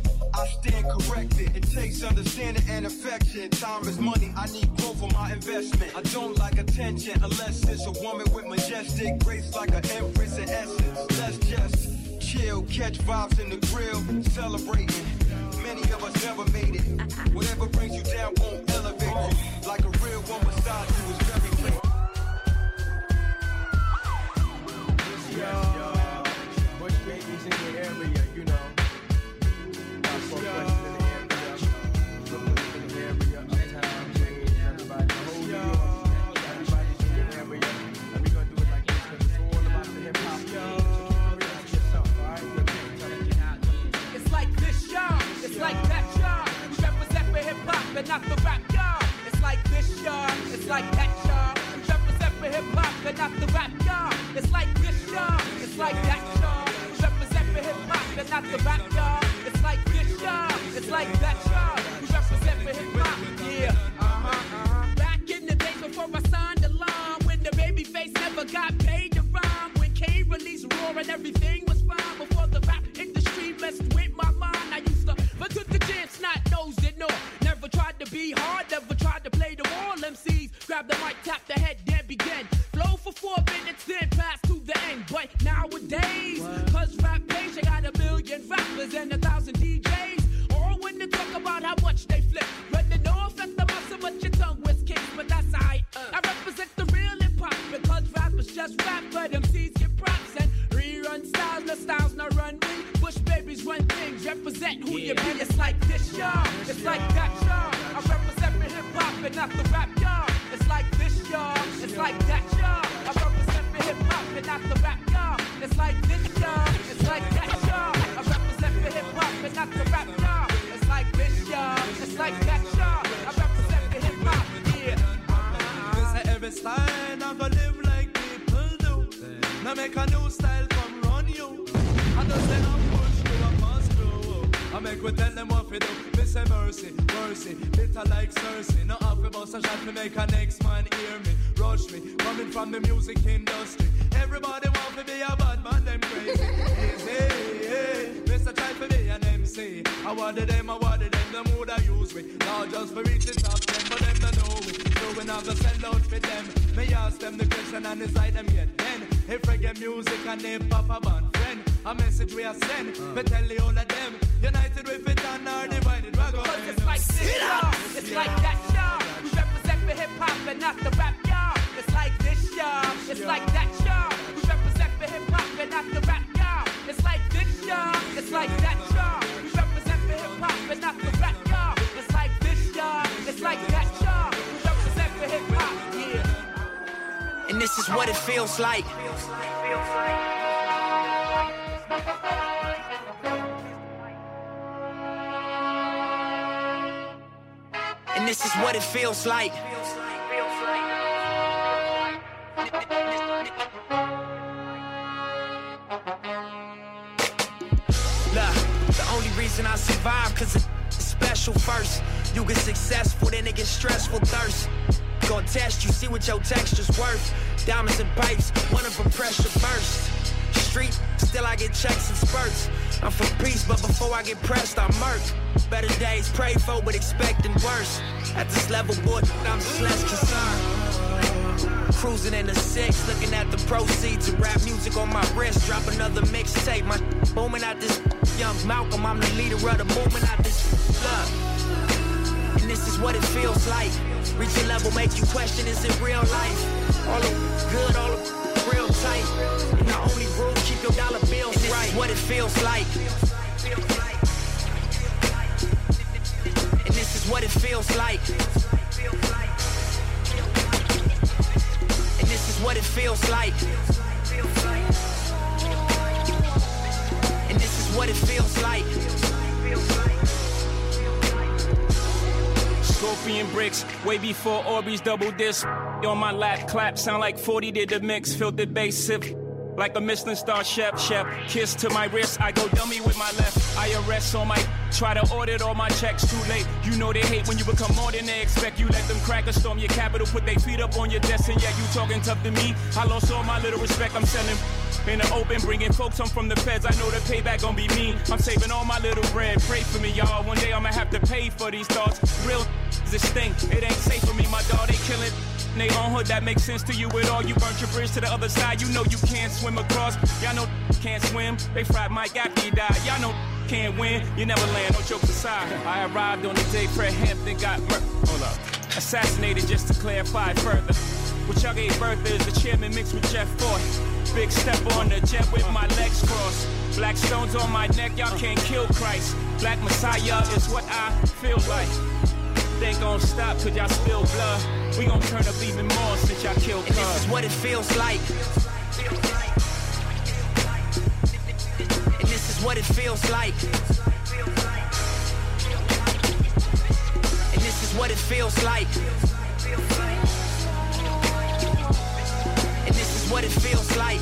I stand corrected. It takes understanding and affection. Time is money. I need growth for my investment. I don't like attention unless it's a woman with majestic grace, like an empress in essence. Let's just chill, catch vibes in the grill, celebrating. Many of us never made it. Whatever brings you down won't elevate you. Like a real one beside you is very clear. Yo, Bush babies in the area, you know. y'all. It's like that, y'all. We represent for hip hop and not the rap, y'all. It's like this, y'all. It's like that, y'all. We represent for hip hop and not the rap, y'all. It's like this, y'all. It's like that, y'all. We represent for hip hop, yeah. Uh-huh, uh-huh. Back in the days before I signed the line, when the baby face never got paid to rhyme, when Kane released Roar and everything was fine, before the rap industry messed with my mind, I used to look at the chance, not nose it, no. Never tried to be hard, never tried to play the wall. M Cs grab the mic, tap the head, then begin. Flow for four minutes, then pass to the end. But nowadays, cause rap page, I got a million rappers and a thousand D Js. All when they talk about how much they flip. Running off at the muscle, but your tongue was kicked. But that's alright. I represent the real hip hop because rappers just rap, but M Cs get props and rerun styles. The styles not run me. Bush babies run things. Represent who yeah. you be. It's like this, y'all. It's like that, y'all. I represent the hip hop and not the rap, y'all. It's like this, y'all. It's like that, y'all. I represent the hip hop and not the rap, y'all. It's like this, y'all. It's like that, y'all. I represent the hip hop and not the rap, y'all. It's like this, y'all. It's like that, y'all. I represent the hip hop, yeah. This is every style, not gonna live like people do. Now make a new style come run you. I just say I'm push to a must grow. I make we tell them what we do. Me say mercy, mercy, bitter like Cersei. No half a bus a shot to make a next man hear me. Rush me, coming from the music industry. Everybody want to be a bad man, them crazy. Easy, hey, Mister try to be an M C. I wanted them, I wanted them, the mood I use me. Not just for reach the top ten, but them to know it. So we not gonna sell out for them. Me ask them the question and it's like them yet then. If reggae music and they pop a band friend, a message we are send, uh. me tell the all of them, united with it and are divided, we're going. It's like this, y'all. It's like that, y'all. We represent for hip hop and not the rap, y'all. It's like this, y'all. It's like that, y'all. We represent for hip hop and not the rap, y'all. It's like this, y'all. It's like that, y'all. We represent for hip hop and not the rap, y'all. It's like this, y'all. It's like that, y'all. We represent for hip hop, yeah. And this is what it feels like. And this is what it feels like. Look, the only reason I survive cause it's special first. You get successful, then it gets stressful thirst. Gonna test you, see what your texture's worth. Diamonds and pipes, one of them pressure burst. Street, still I get checks and spurts. I'm for peace, but before I get pressed, I murk. Better days pray for, but expecting worse. At this level, boy, I'm just less concerned. Cruising in the six, looking at the proceeds of rap music on my wrist. Drop another mixtape, my booming out this young Malcolm. I'm the leader of the movement out this love. And this is what it feels like. Reach a level, make you question, is it real life? All of good, all of real tight. And the only rule, keep your dollar bills and right. This is what it feels like. And this is what it feels like. And this is what it feels like. And this is what it feels like. Scorpion bricks, way before Orbeez double disc. On my lap, clap, sound like forty did the mix. Filtered bass, sip like a Michelin star chef. Chef, kiss to my wrist, I go dummy with my left. I arrest on my, try to audit all my checks. Too late, you know they hate when you become more than they expect. You let them crack or storm your capital, put their feet up on your desk, and yet you talking tough to me. I lost all my little respect, I'm selling in the open, bringing folks home from the feds. I know the payback gon' be mean. I'm saving all my little bread. Pray for me, y'all. One day I'ma have to pay for these thoughts. Real this thing, it ain't safe for me. My dog, they kill it. They own hood, that makes sense to you at all. You burnt your bridge to the other side. You know you can't swim across. Y'all know can't swim. They fried Mike after he died. Y'all know can't win. You never land. No jokes aside. I arrived on the day Fred Hampton got murdered. Hold up. Assassinated, just to clarify further. What y'all gave birth is the chairman mixed with Jeff Ford. Big step on the jet with my legs crossed. Black stones on my neck, y'all can't kill Christ. Black Messiah is what I feel like. They ain't gon' stop cause y'all spill blood. We gon' turn up even more since y'all killed Cuz. And this is what it feels like. And this is what it feels like. And this is what it feels like. And this is what it feels like.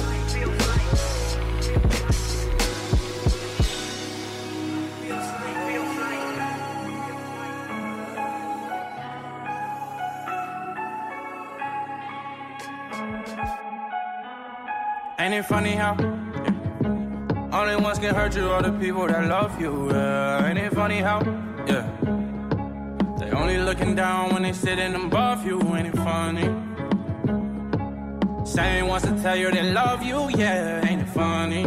Ain't it funny how yeah. only ones can hurt you are the people that love you, yeah. Ain't it funny how, yeah, they only looking down when they sitting above you. Ain't it funny? Same ones to tell you they love you, yeah. Ain't it funny?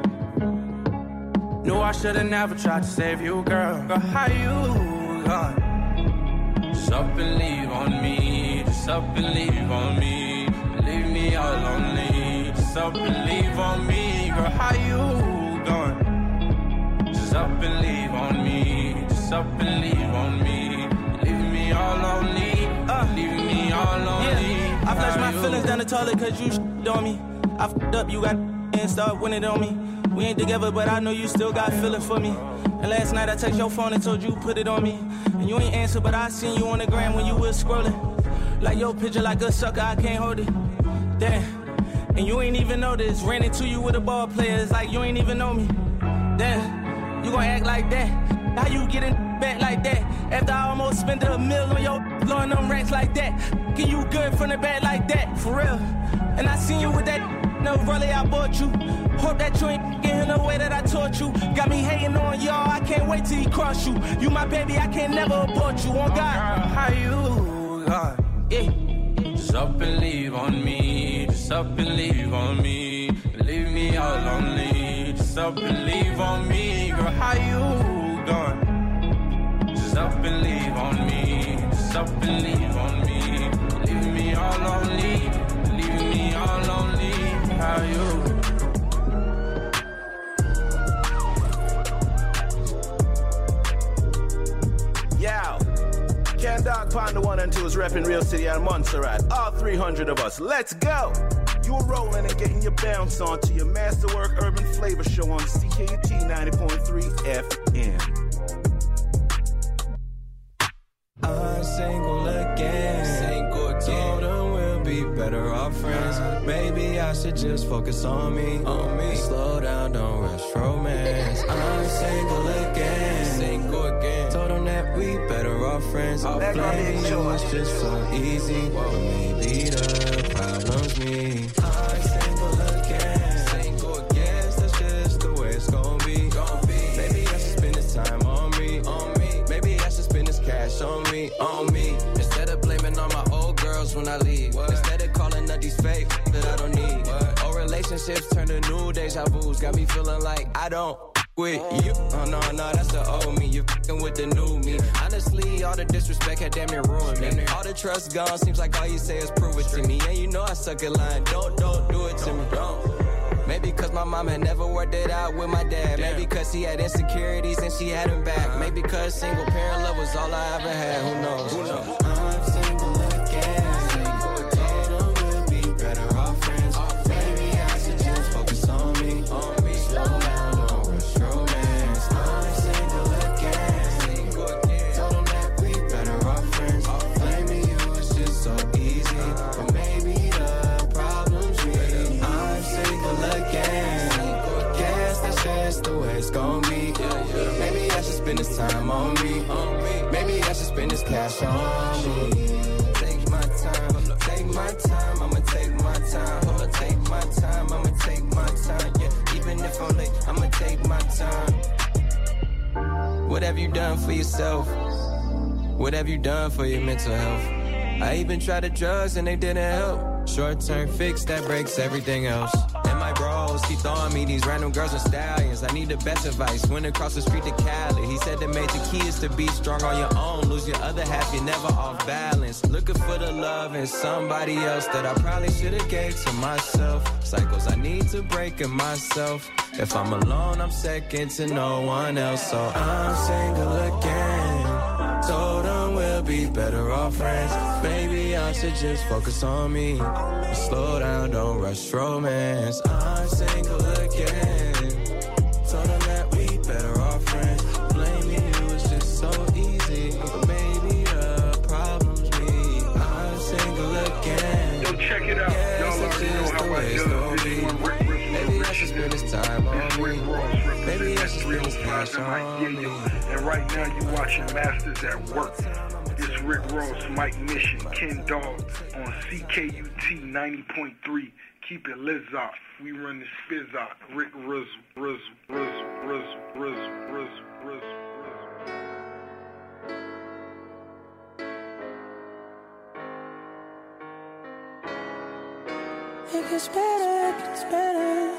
Knew I should've never tried to save you, girl. Girl, how you gone? Just up and leave on me. Just up and leave on me. Leave me all lonely. Just up and leave on me. Girl, how you gone? Just up and leave on me. Just up and leave on me. Leave me all lonely. Uh, leave me all lonely. Yeah. I flushed my feelings down the toilet cause you shit on me. I f***ed up, you got and start winning on me. We ain't together, but I know you still got feelings for me. And last night I text your phone and told you put it on me. And you ain't answer, but I seen you on the gram when you was scrolling. Like your picture like a sucker, I can't hold it. Damn. And you ain't even know this. Ran into you with a ball player, it's like you ain't even know me. Damn. You gon' act like that. How you getting back like that? After I almost spent a mill on your blowing them racks like that. Get you good from the back like that, for real. And I seen you with that no really I bought you. Hope that you ain't getting the way that I taught you. Got me hating on y'all, I can't wait till he cross you. You my baby, I can't never abort you. On God, how you gone? Yeah. Just up and leave on me. Just up and leave on me. Leave me all lonely. Just up and leave on me. Girl, how you gone? Just up and leave on me. Just up and leave on me. Leave me all lonely. Leave me all lonely. How you? Yow. Ken Dog Panda one and two is repping Real City and Montserrat. All three hundred of us. Let's go. You are rolling and getting your bounce on to your Masterwork Urban Flavor Show on C K U T ninety point three F M. I'm single again. Single again. Told them we'll be better off friends. Uh, Maybe I should just focus on me. On me. Slow down, don't rush romance. I'm single again. Single again. Told them that we better off friends. I'll blame you, it's just so easy. But maybe the problem's me. I'm single again. Single again. That's just the way it's gonna be. Gonna be. Maybe I should spend this time on me. On me. Maybe I should spend this cash on me. On me. Instead of blaming all my old girls when I leave. What? Instead of calling up these fake that I don't need. What? Old relationships turn to new deja vu's. Got me feeling like I don't with you. Oh no, no, that's the old me. You're f***ing with the new me. Honestly, all the disrespect had damn near ruined me. All the trust gone, seems like all you say is prove it to me. And you know I suck at lying. Don't, don't do it to me. Don't. Maybe cause my mom had never worked it out with my dad. Damn. Maybe cause he had insecurities and she had him back. Uh-huh. Maybe cause single parent love was all I ever had. Who knows? Who knows? I'm single again. Single again. Told them we'll be better off friends. Off Maybe I should just focus on me. On me. Slow down, don't rush romance. I'm single again. Single again. Told them that we better off friends. Off Blaming you is just so easy. Uh-huh. But maybe the problem's me. I'm single again. Guess that's just the way it's gonna be. Yeah, yeah. Maybe I should spend this time on me. On me. Maybe I should spend this cash on me. Take my time, take my time. I'ma take my time. I'ma take my time. I'ma take my time. Yeah, even if I'm late, I'ma take my time. What have you done for yourself? What have you done for your mental health? I even tried the drugs and they didn't help. Short-term fix that breaks everything else. And my bros keep throwing me these random girls and stallions. I need the best advice. Went across the street to Cali. He said the major key is to be strong on your own. Lose your other half, you're never off balance. Looking for the love in somebody else that I probably should have gave to myself. Cycles I need to break in myself. If I'm alone, I'm second to no one else. So I'm single again. Told them we'll be better off friends. Maybe I should just focus on me. Slow down, don't rush romance. I'm single again. Told them that we better off friends. Blaming you is just so easy. But maybe the problem's me. Terrestrial Plaza Nigeria. And right now you're watching Masters at Work. It's Rick Ross, Mike Mission, Ken Dog on C K U T ninety point three. Keep it Lizzot. We run the Spizzot. Rick Riz, Riz, Riz, Riz, Riz, Riz, Riz. It gets better, it gets better.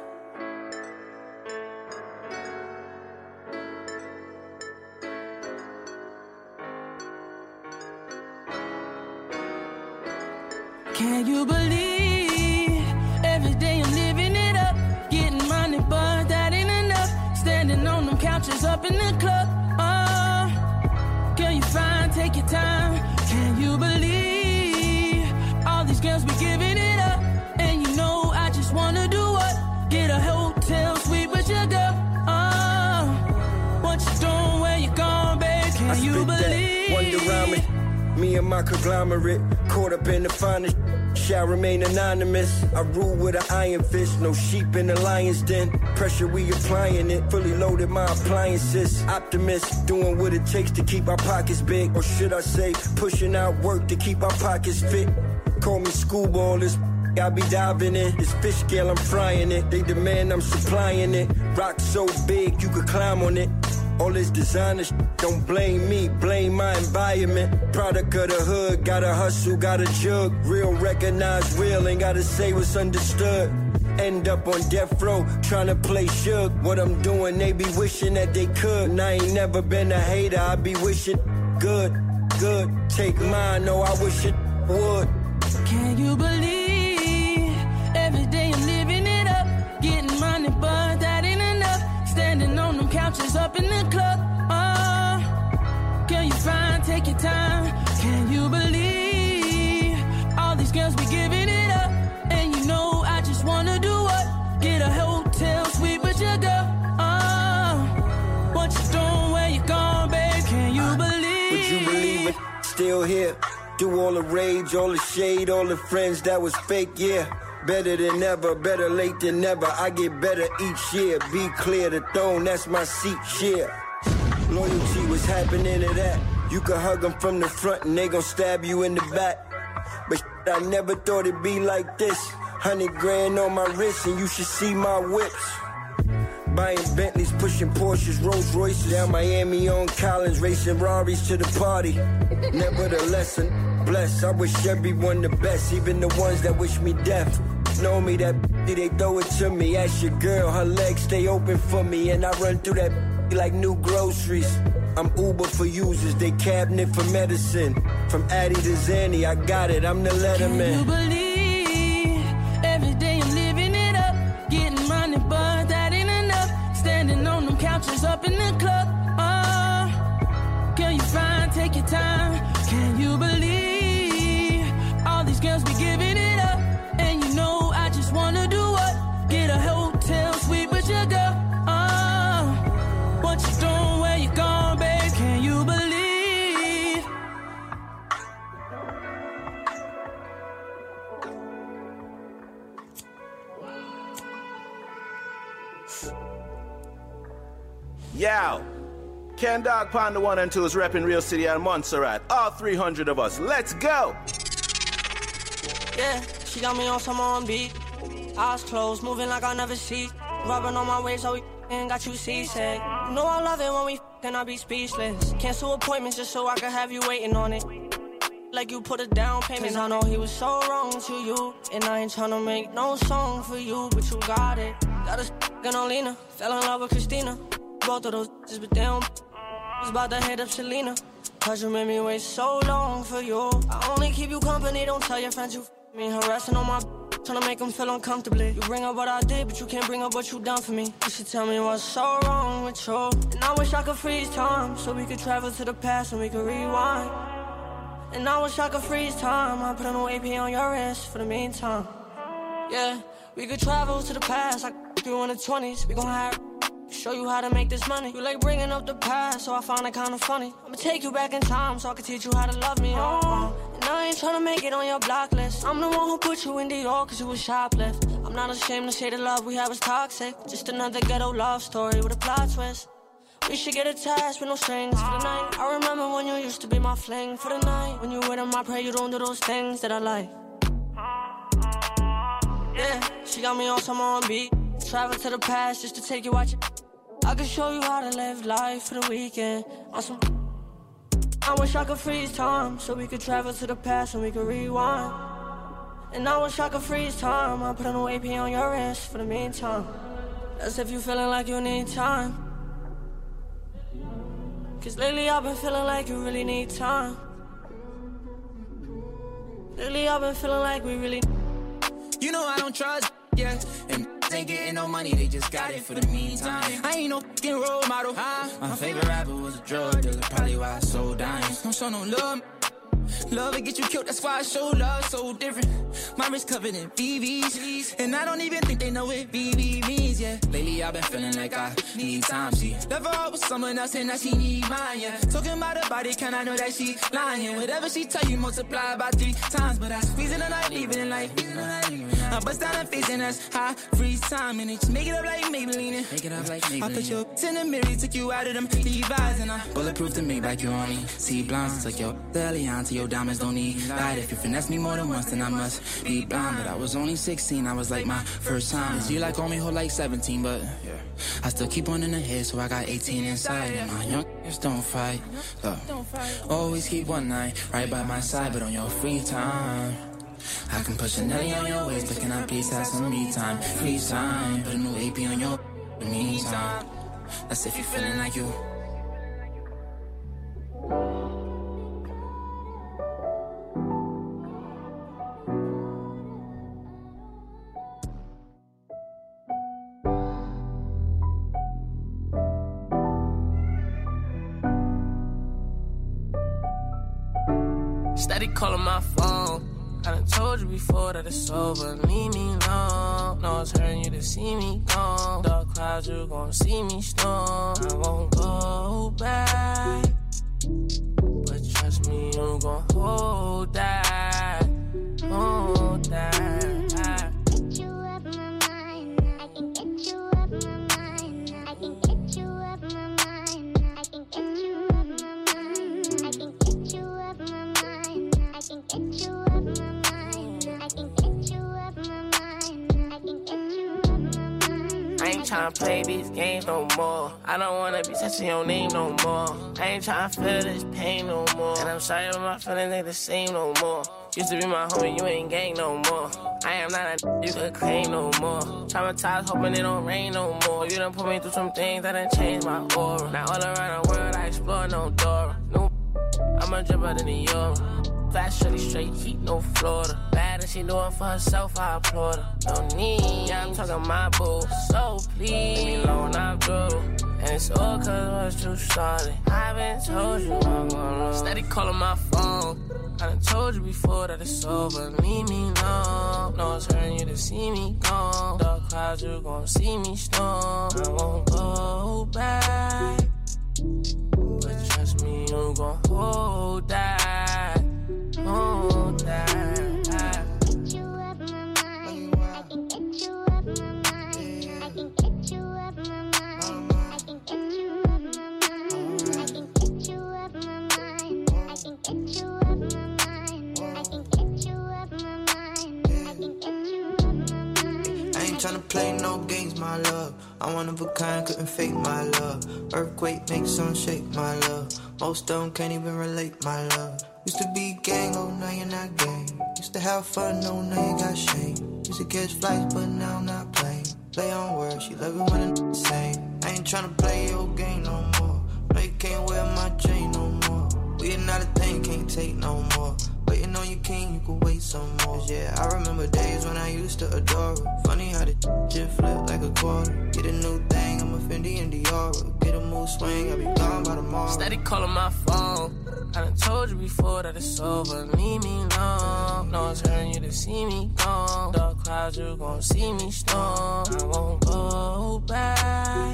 Can you believe every day I'm living it up? Getting money, but that ain't enough. Standing on them couches up in the club. Oh, girl, you fine, take your time. Can you believe all these girls be giving it up? And you know I just wanna do what? Get a hotel suite with your girl. Oh, what you doing, where you going, babe? Can I you believe? That wonder around me. Me and my conglomerate, caught up in the finest, shall remain anonymous. I rule with an iron fist, no sheep in the lion's den. Pressure, we applying it, fully loaded my appliances. Optimist, doing what it takes to keep our pockets big. Or should I say, pushing out work to keep our pockets fit. Call me schoolball, this I be diving in. This fish scale, I'm frying it. They demand I'm supplying it. Rock so big, you could climb on it. All this designer sh- don't blame me, blame my environment. Product of the hood, gotta hustle, gotta jug. Real recognize real, ain't gotta say what's understood. End up on death row, tryna play Suge. What I'm doing, they be wishing that they could. And I ain't never been a hater, I be wishing good, good. Take mine, no, I wish it would. Can you believe every day I'm living it up? Getting money, but that ain't enough. Standing on them couches up in the club. Oh, girl, you fine, take your time. Can you believe all these girls be giving it up? And you know I just wanna do what? Get a hotel suite with your girl. Oh, what you doing, where you going, babe? Can you believe? Would you believe it? Still here. Do all the rage, all the shade, all the friends that was fake, yeah. Better than ever, better late than never. I get better each year. Be clear, the throne, that's my seat, share. Loyalty was happening to that. You could hug them from the front and they gon' stab you in the back. But I never thought it'd be like this. Hundred grand on my wrist and you should see my whips. Buying Bentleys, pushing Porsches, Rolls Royces. Down Miami on Collins, racing Rarries to the party. Nevertheless, I'm blessed. I wish everyone the best, even the ones that wish me death. Know me, that they throw it to me. Ask your girl, her legs stay open for me. And I run through that like new groceries. I'm Uber for users, they cabinet for medicine. From Addy to Zanny, I got it, I'm the Letterman. Can you believe every day I'm living it up? Getting money, but that ain't enough. Standing on them couches up in the club. Oh, girl, you fine, take your time. Can you believe all these girls be giving it up? And you know I just wanna do what? Get a hotel suite with your girl. Oh, what you doing, where you going, babe? Can you believe? Yow! Ken Dog Panda one and two is repping Real City and Montserrat. All three hundred of us. Let's go! Yeah, she got me on some on beat. Eyes closed, moving like I never see. Rubbing on my waist, so we and got you seasick. You know I love it when we and I be speechless. Cancel appointments just so I can have you waiting on it. Like you put a down payment. Cause I know he was so wrong to you. And I ain't tryna make no song for you, but you got it. Got a f***ing on Lena, fell in love with Christina. Both of those bitches, but they don't was about to hit up Selena. Cause you made me wait so long for you. I only keep you company, don't tell your friends you f*** me. Harassing on my tryna make them feel uncomfortably. You bring up what I did, but you can't bring up what you done for me. You should tell me what's so wrong with you. And I wish I could freeze time, so we could travel to the past and we could rewind. And I wish I could freeze time, I put a new A P on your wrist for the meantime. Yeah, we could travel to the past, I could you in the twenties. We gon' have show you how to make this money. You like bringing up the past, so I find it kinda funny. I'ma take you back in time so I can teach you how to love me. Oh, and I ain't tryna make it on your block list. I'm the one who put you in Dior cause you was shoplift. I I'm not ashamed to say the love we have is toxic. Just another ghetto love story with a plot twist. We should get attached with no strings for the night. I remember when you used to be my fling for the night. When you with him, I pray you don't do those things that I like. Yeah, she got me on some R and B. Travel to the past just to take you out your... I can show you how to live life for the weekend. On some... I wish I could freeze time so we could travel to the past and we could rewind. And I wish I could freeze time. I'll put a new A P on your wrist for the meantime. That's if you feeling like you need time. Cause lately I've been feeling like you really need time. Lately I've been feeling like we really... You know I don't trust, yeah. And ain't getting no money, they just got it for the meantime. I ain't no f***ing role model, huh? My favorite rapper was a drug dealer, probably why I sold dimes. Don't show no love. Love will get you killed, that's why I show love so different. My wrist covered in B Bs, and I don't even think they know what B B means, yeah. Lately I've been feeling like I need time, she love her with someone else and now she need mine, yeah. Talking about her body, can I know that she lying? Whatever she tell you, multiply by three times. But I squeeze in the night, leaving in life. I bust down her face and that's high freeze time. And it just make it up like Maybelline. Make it up like Maybelline. I put your in the mirror, took you out of them Levi's, and I bulletproof to make like you on me. See blinds, like yo, the Allianz, your diamonds don't need light. If you finesse me more than once, then I must be blind. But I was only sixteen, I was like my first time. And she like on me whole like seventeen, but yeah, I still keep one in the head, so I got eighteen inside. And my young just don't fight. Look, always keep one night right by my side, but on your free time, I can put Chanel on your waist, but can I please have some me time? Free time, put a new A P on your in the meantime. That's if you feeling like you. Steady calling my phone. I done told you before that it's over. Leave me alone. No, it's hurting you to see me gone. Dark clouds, you gon' see me storm. I won't go back, but trust me, you gon' hold that, hold that. Get you up my mind. I can get you up my mind. I can get you up my mind. I can get you up my mind. I can get you up my mind. I can get you up my mind. I can get you up my mind. I can get you up my mind. I ain't tryna play these games no more. I don't wanna be touching your name no more. I ain't tryna feel this pain no more. And I'm sorry but my feelings ain't the same no more. Used to be my homie, you ain't gang no more. I am not a you could claim no more. Traumatized, hoping it don't rain no more. You done put me through some things that done changed my aura. Now all around the world I explore no door. No, I'm a dripper than the Euro. Fast, shorty, straight heat, no Florida. Bad and she doing for herself, I applaud her. No need, yeah, I'm talking my boo. So please, leave me alone, I'm through. And it's all cause once you started, I been told you I'm gonna lose. Steady calling my phone. I done told you before that it's over. Leave me alone. No, it's hurting you to see me gone. Dark clouds, you gon' see me storm. I won't go back, but trust me, you gon' hold that, hold that. Get you up my mind. I can get you up my mind. I can get you up my mind. I can get you up my mind. I can get you up my mind. I can get you up my mind. I can get you up my mind. I can get you up my mind. I ain't tryna play no games, my love. I'm one of a kind, couldn't fake my love. Earthquake makes some shake, my love. Most of them can't even relate, my love. Used to be gang, oh now you're not gang. Used to have fun, oh now you got shame. Used to catch flights, but now I'm not playing. Play on words, she love it when it's the same. I ain't tryna play your game no more. No, you can't wear my chain no more. We are not a thing, can't take no more. Waiting on your king, you can wait some more. Yeah, I remember days when I used to adore her. Funny how the just flip like a quarter. Get a new thing, I'm a Fendi and Dior. Get a move swing, I'll be gone by tomorrow. Steady calling my phone. I done told you before that it's over. Leave me alone. No, it's hurting you to see me gone. Dark clouds, you gon' see me storm. I won't go back,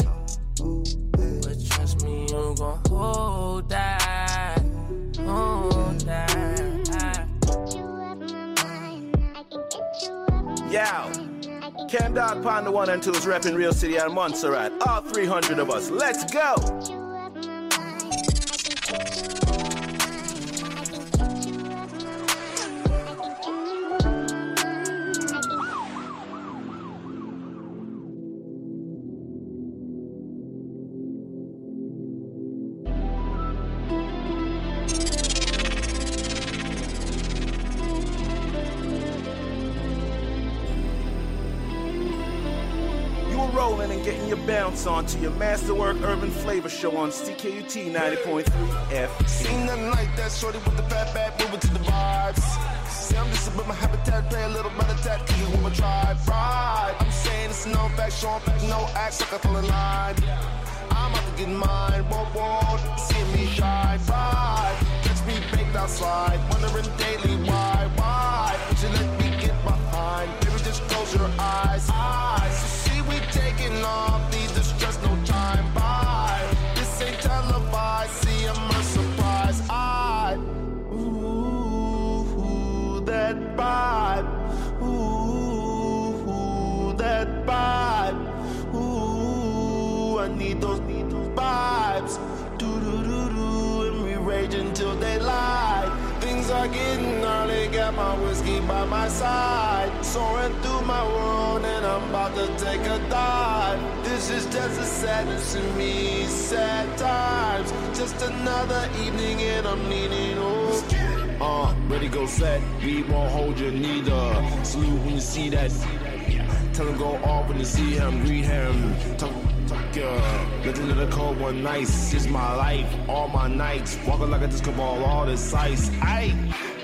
but trust me, you gon' hold that, hold that. Get you up my mind. I can get you up my mind. Yo. I can Ken Dog Panda one and two is repping Real City and Montserrat. All three hundred of us. Let's go! Rolling and getting your bounce on to your Masterwork Urban Flavor Show on C K U T ninety point three F. Seen nothing like that, shorty with the fat back, moving to the vibes. See, I'm just about my habitat, play a little better tat, cause it's with my tribe, right? I'm saying it's no fact, showing back, no acts, like I fall in line. I'm out to get mine, whoa, whoa, seeing me shine, right? Catch me baked outside, wondering daily why, why? Would you let me get behind? Baby, just close your eyes, eyes. We taking off, need to stress, no time by. This ain't televised, see I'm a surprise. I, ooh, ooh, that vibe, ooh, ooh, that vibe, ooh, I need those, need those vibes. Do do do do, and we rage until they lie. Things are getting early, got my whiskey by my side. Soaring through my world and I'm about to take a dive. This is just a sadness to me, sad times. Just another evening and I'm needing oh. Uh, ready go set, we won't hold you neither. Salute when you see that. Tell him go off when you see him, greet him. Talk, talk, yeah. Nothing to the cold one nice. It's my life, all my nights. Walking like a disco ball, all this ice. Aye.